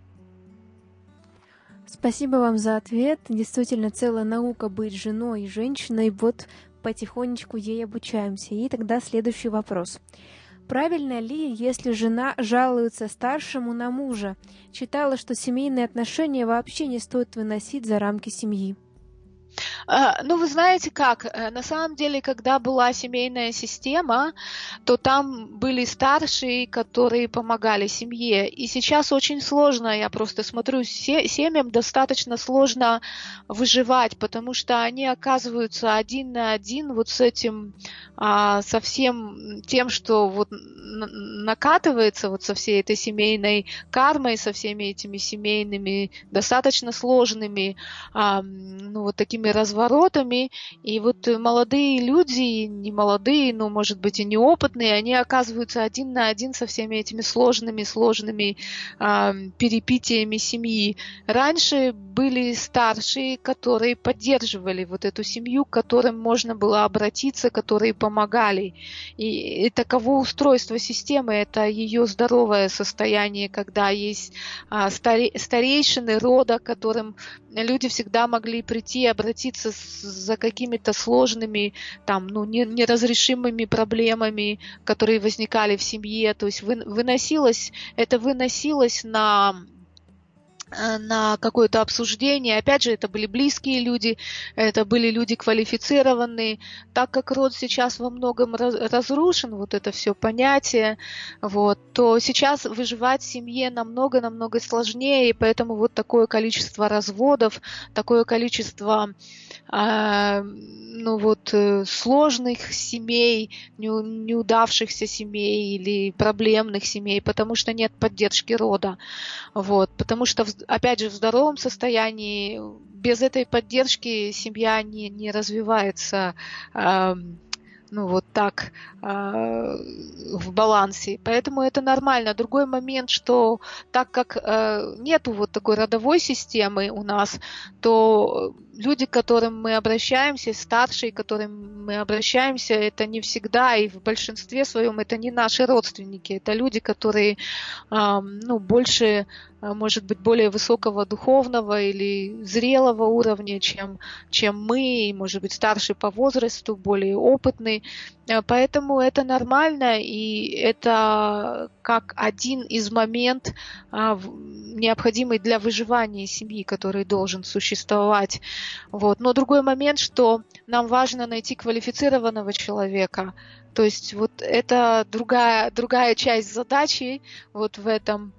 Спасибо вам за ответ. Действительно, целая наука быть женой и женщиной. Вот потихонечку ей обучаемся. И тогда следующий вопрос. Правильно ли, если жена жалуется старшему на мужа? Читала, что семейные отношения вообще не стоит выносить за рамки семьи. Вы знаете как, на самом деле, когда была семейная система, то там были старшие, которые помогали семье. И сейчас очень сложно, я просто смотрю, семьям достаточно сложно выживать, потому что они оказываются один на один с этим, со всем тем, что накатывается со всей этой семейной кармой, со всеми этими семейными, достаточно сложными, такими разворотами, и молодые люди, не молодые, но, может быть, и неопытные, они оказываются один на один со всеми этими сложными перипетиями семьи. Раньше были старшие, которые поддерживали эту семью, к которым можно было обратиться, которые помогали. И таково устройство системы, это ее здоровое состояние, когда есть старейшины рода, к которым люди всегда могли прийти, обратиться за какими-то сложными, неразрешимыми проблемами, которые возникали в семье. То есть выносилось на какое-то обсуждение. Опять же, это были близкие люди, это были люди квалифицированные. Так как род сейчас во многом разрушен, это все понятие, то сейчас выживать в семье намного-намного сложнее, и поэтому такое количество разводов, такое количество сложных семей, неудавшихся семей или проблемных семей, потому что нет поддержки рода. Вот. Потому что, опять же, в здоровом состоянии без этой поддержки семья не развивается в балансе. Поэтому это нормально. Другой момент, что так как нету вот такой родовой системы у нас, то люди, к которым мы обращаемся, старшие, к которым мы обращаемся, это не всегда и в большинстве своем это не наши родственники. Это люди, которые больше, может быть, более высокого духовного или зрелого уровня, чем мы, и, может быть, старше по возрасту, более опытный. Поэтому это нормально, и это как один из моментов, необходимый для выживания семьи, который должен существовать. Вот. Но другой момент, что нам важно найти квалифицированного человека. То есть вот это другая часть задачи вот в этом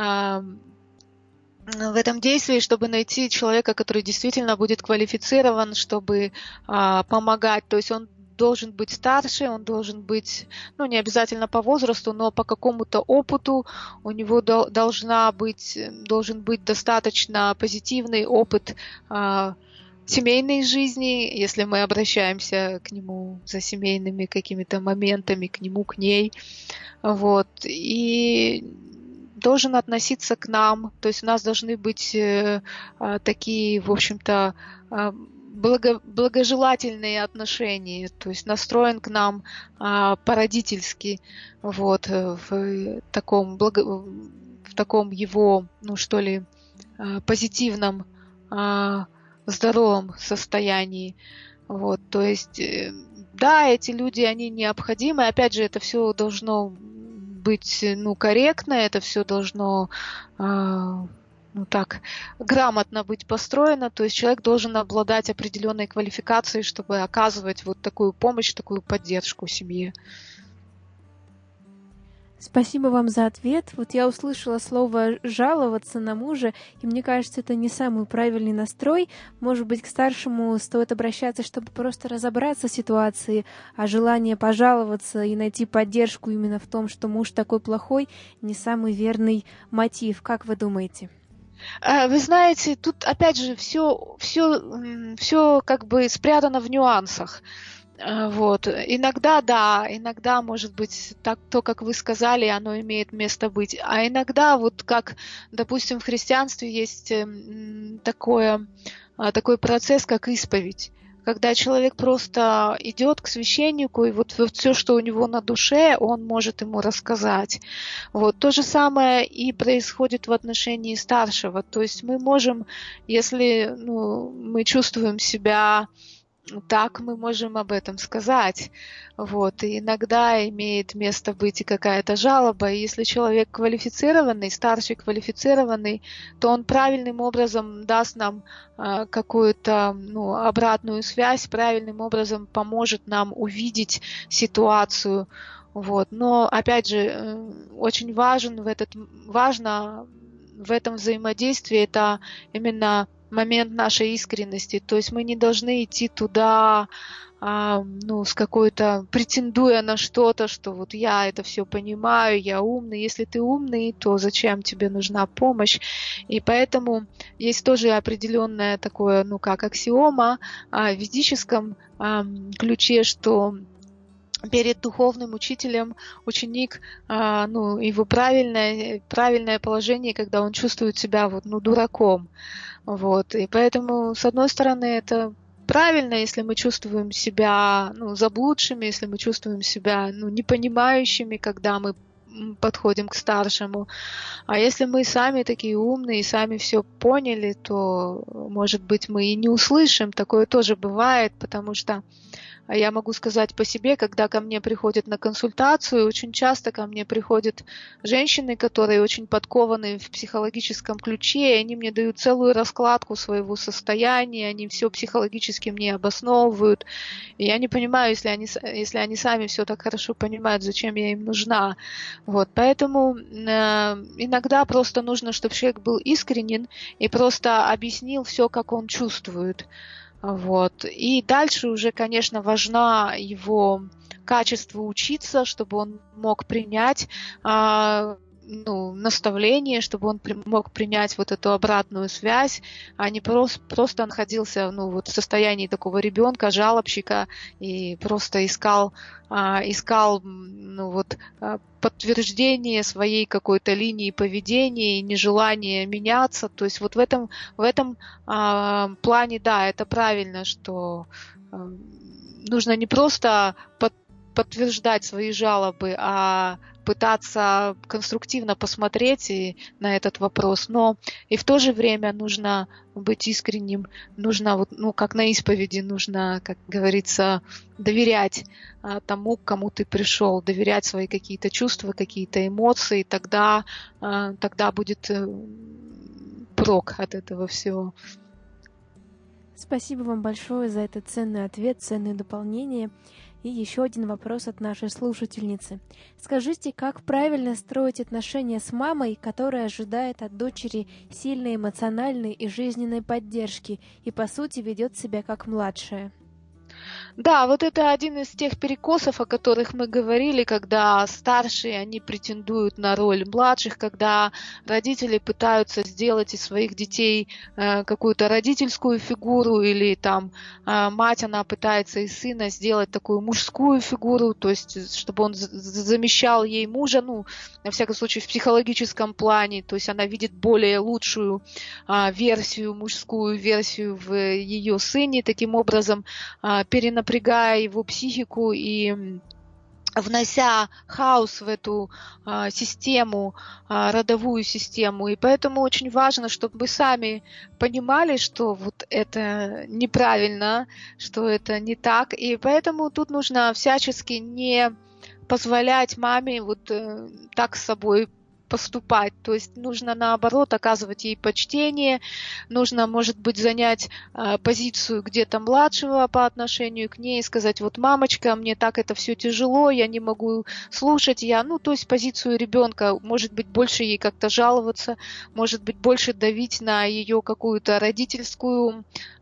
действии, чтобы найти человека, который действительно будет квалифицирован, чтобы помогать. То есть он должен быть старше, он должен быть, не обязательно по возрасту, но по какому-то опыту. У него должен быть достаточно позитивный опыт семейной жизни, если мы обращаемся к нему за семейными какими-то моментами, к нему, к ней. Вот. И должен относиться к нам, то есть у нас должны быть такие, в общем-то, благожелательные отношения, то есть настроен к нам по-родительски, вот, в таком его, позитивном, здоровом состоянии. Вот, то есть, да, эти люди, они необходимы, опять же, это все должно быть, корректно, это все должно грамотно быть построено, то есть человек должен обладать определенной квалификацией, чтобы оказывать вот такую помощь, такую поддержку семье. Спасибо вам за ответ. Вот я услышала слово «жаловаться на мужа», и мне кажется, это не самый правильный настрой. Может быть, к старшему стоит обращаться, чтобы просто разобраться в ситуации, а желание пожаловаться и найти поддержку именно в том, что муж такой плохой, не самый верный мотив. Как вы думаете? Вы знаете, тут опять же все как бы спрятано в нюансах. Вот. Иногда, может быть, то, как вы сказали, оно имеет место быть. А иногда, вот как, допустим, в христианстве есть такой процесс, как исповедь. Когда человек просто идет к священнику, и вот все, что у него на душе, он может ему рассказать. Вот. То же самое и происходит в отношении старшего. То есть мы можем, если мы чувствуем себя так, мы можем об этом сказать. Вот. И иногда имеет место быть и какая-то жалоба. И если человек квалифицированный, старший квалифицированный, то он правильным образом даст нам какую-то обратную связь, правильным образом поможет нам увидеть ситуацию. Вот. Но, опять же, очень важно в этом взаимодействии это именно момент нашей искренности. То есть мы не должны идти туда, с какой-то, претендуя на что-то, что вот я это все понимаю, я умный. Если ты умный, то зачем тебе нужна помощь? И поэтому есть тоже определенное такое, как аксиома в ведическом ключе, что перед духовным учителем ученик, его правильное положение, когда он чувствует себя дураком. Вот. И поэтому, с одной стороны, это правильно, если мы чувствуем себя заблудшими, если мы чувствуем себя непонимающими, когда мы подходим к старшему. А если мы сами такие умные и сами все поняли, то, может быть, мы и не услышим. Такое тоже бывает, потому что я могу сказать по себе, когда ко мне приходят на консультацию, очень часто ко мне приходят женщины, которые очень подкованы в психологическом ключе, и они мне дают целую раскладку своего состояния, они все психологически мне обосновывают. И я не понимаю, если они сами все так хорошо понимают, зачем я им нужна. Вот. Поэтому иногда просто нужно, чтобы человек был искренен и просто объяснил все, как он чувствует. Вот. И дальше уже, конечно, важна его качество учиться, чтобы он мог принять наставление, чтобы он мог принять вот эту обратную связь, а не просто находился в состоянии такого ребенка, жалобщика, и просто искал подтверждение своей какой-то линии поведения и нежелание меняться. То есть вот в этом плане, да, это правильно, что нужно не просто подтверждать свои жалобы, а пытаться конструктивно посмотреть на этот вопрос, но и в то же время нужно быть искренним, нужно, как на исповеди, нужно, как говорится, доверять тому, к кому ты пришел, доверять свои какие-то чувства, какие-то эмоции, тогда будет прок от этого всего. Спасибо вам большое за этот ценный ответ, ценное дополнение. И еще один вопрос от нашей слушательницы. Скажите, как правильно строить отношения с мамой, которая ожидает от дочери сильной эмоциональной и жизненной поддержки и, по сути, ведет себя как младшая? Да, вот это один из тех перекосов, о которых мы говорили, когда старшие, они претендуют на роль младших, когда родители пытаются сделать из своих детей какую-то родительскую фигуру, или там мать, она пытается из сына сделать такую мужскую фигуру, то есть чтобы он замещал ей мужа, на всяком случае в психологическом плане, то есть она видит более лучшую версию, мужскую версию в ее сыне, таким образом перенапрягая его психику и внося хаос в эту систему, родовую систему. И поэтому очень важно, чтобы мы сами понимали, что вот это неправильно, что это не так. И поэтому тут нужно всячески не позволять маме так с собой поступать. То есть нужно, наоборот, оказывать ей почтение, нужно, может быть, занять позицию где-то младшего по отношению к ней, сказать: вот, мамочка, мне так это все тяжело, я не могу слушать, то есть позицию ребенка, может быть, больше ей как-то жаловаться, может быть, больше давить на ее какую-то родительскую,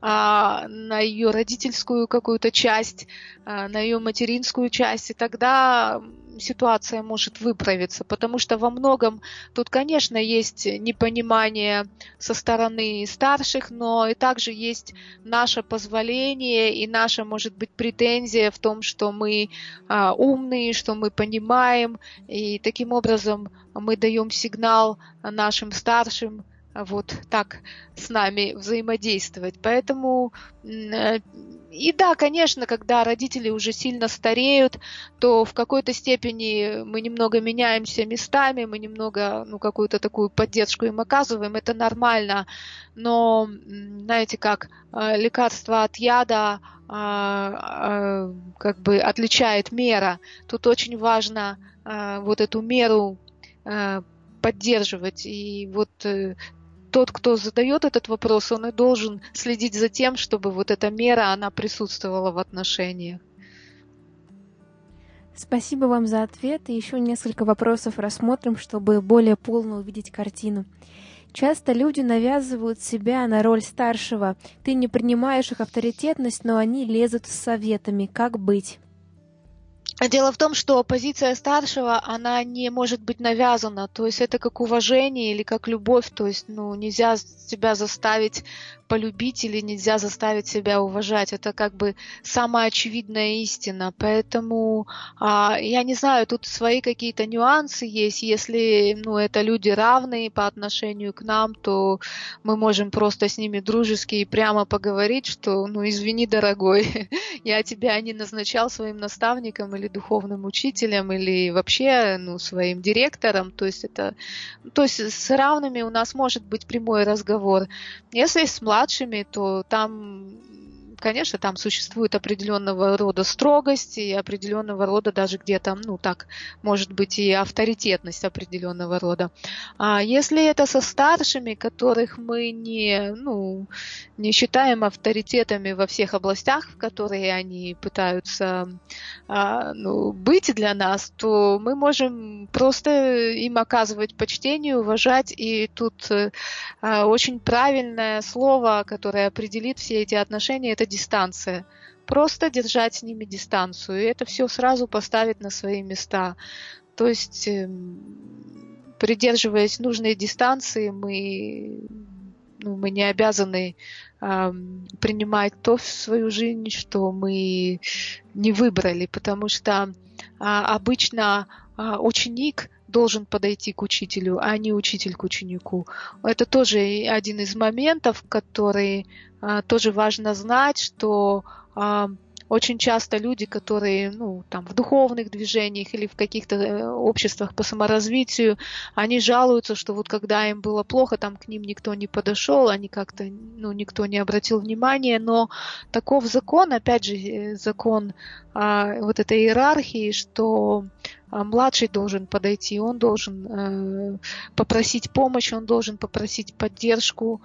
какую-то часть, на ее материнскую часть, и тогда ситуация может выправиться, потому что во многом тут, конечно, есть непонимание со стороны старших, но и также есть наше позволение и наша, может быть, претензия в том, что мы умные, что мы понимаем, и таким образом мы даем сигнал нашим старшим вот так с нами взаимодействовать. Поэтому и да, конечно, когда родители уже сильно стареют, то в какой-то степени мы немного меняемся местами, мы немного, какую-то такую поддержку им оказываем, это нормально. Но, знаете, как лекарство от яда как бы отличает мера. Тут очень важно вот эту меру поддерживать. И вот тот, кто задает этот вопрос, он и должен следить за тем, чтобы вот эта мера, она присутствовала в отношениях. Спасибо вам за ответ. И еще несколько вопросов рассмотрим, чтобы более полно увидеть картину. Часто люди навязывают себя на роль старшего. Ты не принимаешь их авторитетность, но они лезут с советами. Как быть? Дело в том, что позиция старшего, она не может быть навязана, то есть это как уважение или как любовь, то есть нельзя себя заставить полюбить или нельзя заставить себя уважать, это как бы самая очевидная истина, поэтому я не знаю, тут свои какие-то нюансы есть, если это люди равные по отношению к нам, то мы можем просто с ними дружески и прямо поговорить, что извини, дорогой, я тебя не назначал своим наставником или духовным учителем или вообще своим директором, то есть с равными у нас может быть прямой разговор. Если с младшими, то там, конечно, там существует определенного рода строгость и определенного рода даже где-то, так, может быть, и авторитетность определенного рода. А если это со старшими, которых мы не считаем авторитетами во всех областях, в которые они пытаются быть для нас, то мы можем просто им оказывать почтение, уважать. И тут очень правильное слово, которое определит все эти отношения, это дистанция. Просто держать с ними дистанцию. И это все сразу поставить на свои места. То есть, придерживаясь нужной дистанции, мы не обязаны принимать то в свою жизнь, что мы не выбрали, потому что обычно ученик должен подойти к учителю, а не учитель к ученику. Это тоже один из моментов, который тоже важно знать, что очень часто люди, которые в духовных движениях или в каких-то обществах по саморазвитию, они жалуются, что вот когда им было плохо, там к ним никто не подошел, они как-то, никто не обратил внимания, но таков закон, опять же, закон вот этой иерархии, что младший должен подойти, он должен попросить помощь, он должен попросить поддержку.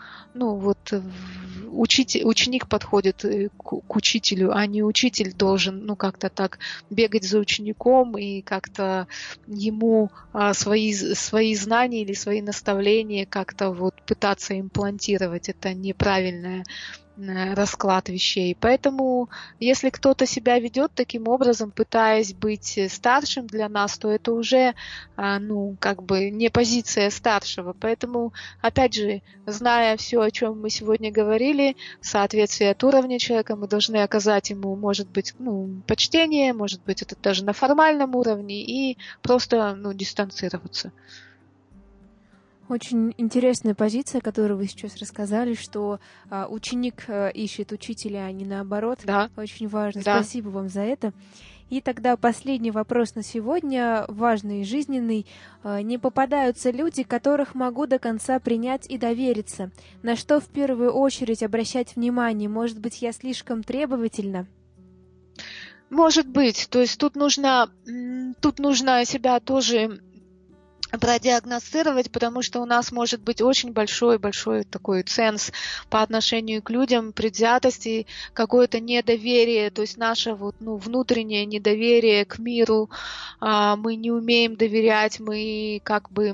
Ученик подходит к учителю, а не учитель должен как-то так бегать за учеником и как-то ему свои знания или свои наставления как-то пытаться имплантировать. Это неправильное расклад вещей. Поэтому, если кто-то себя ведет таким образом, пытаясь быть старшим для нас, то это уже, не позиция старшего. Поэтому, опять же, зная все, о чем мы сегодня говорили, в соответствии от уровня человека, мы должны оказать ему, может быть, почтение, может быть, это даже на формальном уровне, и просто, дистанцироваться. Очень интересная позиция, которую вы сейчас рассказали, что ученик ищет учителя, а не наоборот. Да. Очень важно. Да. Спасибо вам за это. И тогда последний вопрос на сегодня, важный и жизненный. Не попадаются люди, которых могу до конца принять и довериться. На что в первую очередь обращать внимание? Может быть, я слишком требовательна? Может быть. То есть тут нужно себя тоже продиагностировать, потому что у нас может быть очень большой такой ценз по отношению к людям, предвзятости, какое-то недоверие, то есть наше внутреннее недоверие к миру, мы не умеем доверять, мы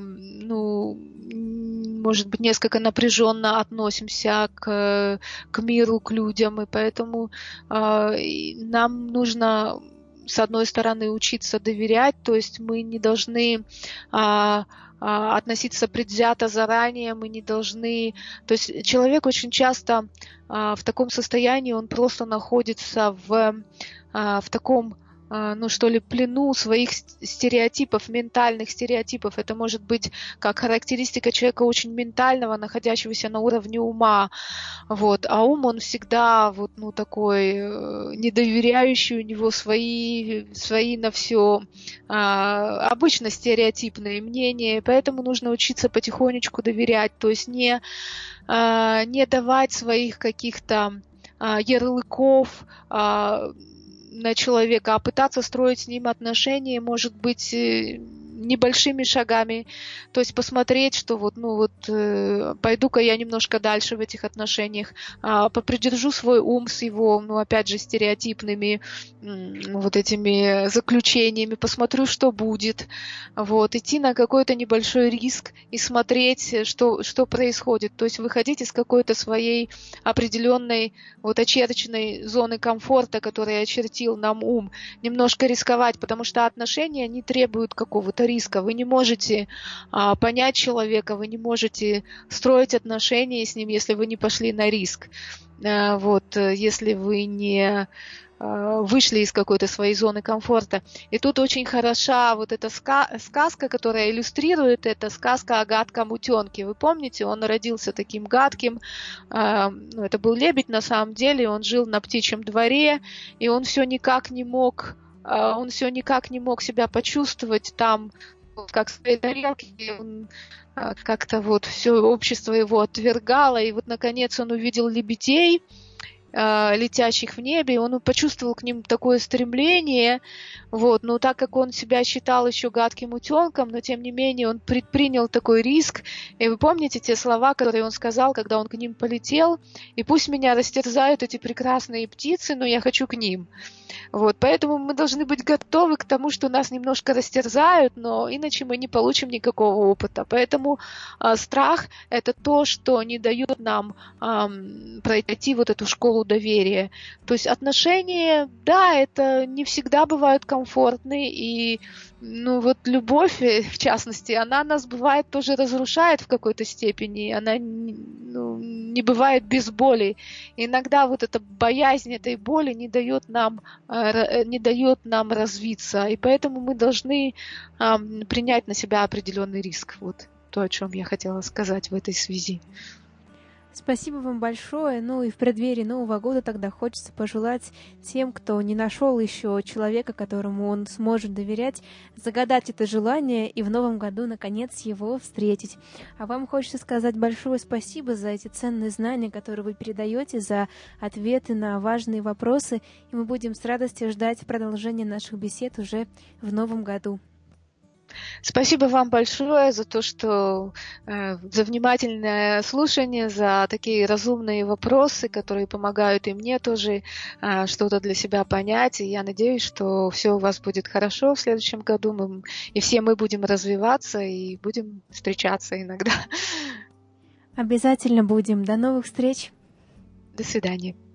может быть, несколько напряженно относимся к миру, к людям, и поэтому нам нужно с одной стороны учиться доверять, то есть мы не должны относиться предвзято заранее, мы не должны... То есть человек очень часто в таком состоянии, он просто находится в таком плену своих стереотипов, ментальных стереотипов. Это может быть как характеристика человека очень ментального, находящегося на уровне ума. А ум, он всегда такой недоверяющий, у него свои на все обычно стереотипные мнения, поэтому нужно учиться потихонечку доверять, то есть не давать своих каких-то ярлыков на человека, а пытаться строить с ним отношения, может быть, небольшими шагами, то есть посмотреть, что пойду-ка я немножко дальше в этих отношениях, попридержу свой ум с его, опять же, стереотипными этими заключениями, посмотрю, что будет, идти на какой-то небольшой риск и смотреть, что происходит, то есть выходить из какой-то своей определенной очерченной зоны комфорта, которую очертил нам ум, немножко рисковать, потому что отношения не требуют какого-то риска. Вы не можете понять человека, вы не можете строить отношения с ним, если вы не пошли на риск. Если вы не вышли из какой-то своей зоны комфорта. И тут очень хороша эта сказка, которая иллюстрирует это, сказка о гадком утенке. Вы помните, он родился таким гадким, это был лебедь на самом деле, он жил на птичьем дворе, и он все никак не мог себя почувствовать там, как в своей тарелке, он как-то все общество его отвергало, и наконец он увидел лебедей, летящих в небе, он почувствовал к ним такое стремление, вот, но так как он себя считал еще гадким утенком, но тем не менее он предпринял такой риск, и вы помните те слова, которые он сказал, когда он к ним полетел, и пусть меня растерзают эти прекрасные птицы, но я хочу к ним. Вот, поэтому мы должны быть готовы к тому, что нас немножко растерзают, но иначе мы не получим никакого опыта. Поэтому страх – это то, что не дает нам пройти вот эту школу доверия. То есть отношения, да, это не всегда бывают комфортны, и вот любовь, в частности, она нас бывает тоже разрушает в какой-то степени, она не бывает без боли. Иногда вот эта боязнь этой боли не дает нам развиться, и поэтому мы должны принять на себя определенный риск. Вот то, о чем я хотела сказать в этой связи. Спасибо вам большое. И в преддверии Нового года тогда хочется пожелать тем, кто не нашел еще человека, которому он сможет доверять, загадать это желание и в Новом году, наконец, его встретить. А вам хочется сказать большое спасибо за эти ценные знания, которые вы передаете, за ответы на важные вопросы, и мы будем с радостью ждать продолжения наших бесед уже в Новом году. Спасибо вам большое за то, что за внимательное слушание, за такие разумные вопросы, которые помогают и мне тоже что-то для себя понять. И я надеюсь, что все у вас будет хорошо в следующем году. И все мы будем развиваться и будем встречаться иногда. Обязательно будем. До новых встреч. До свидания.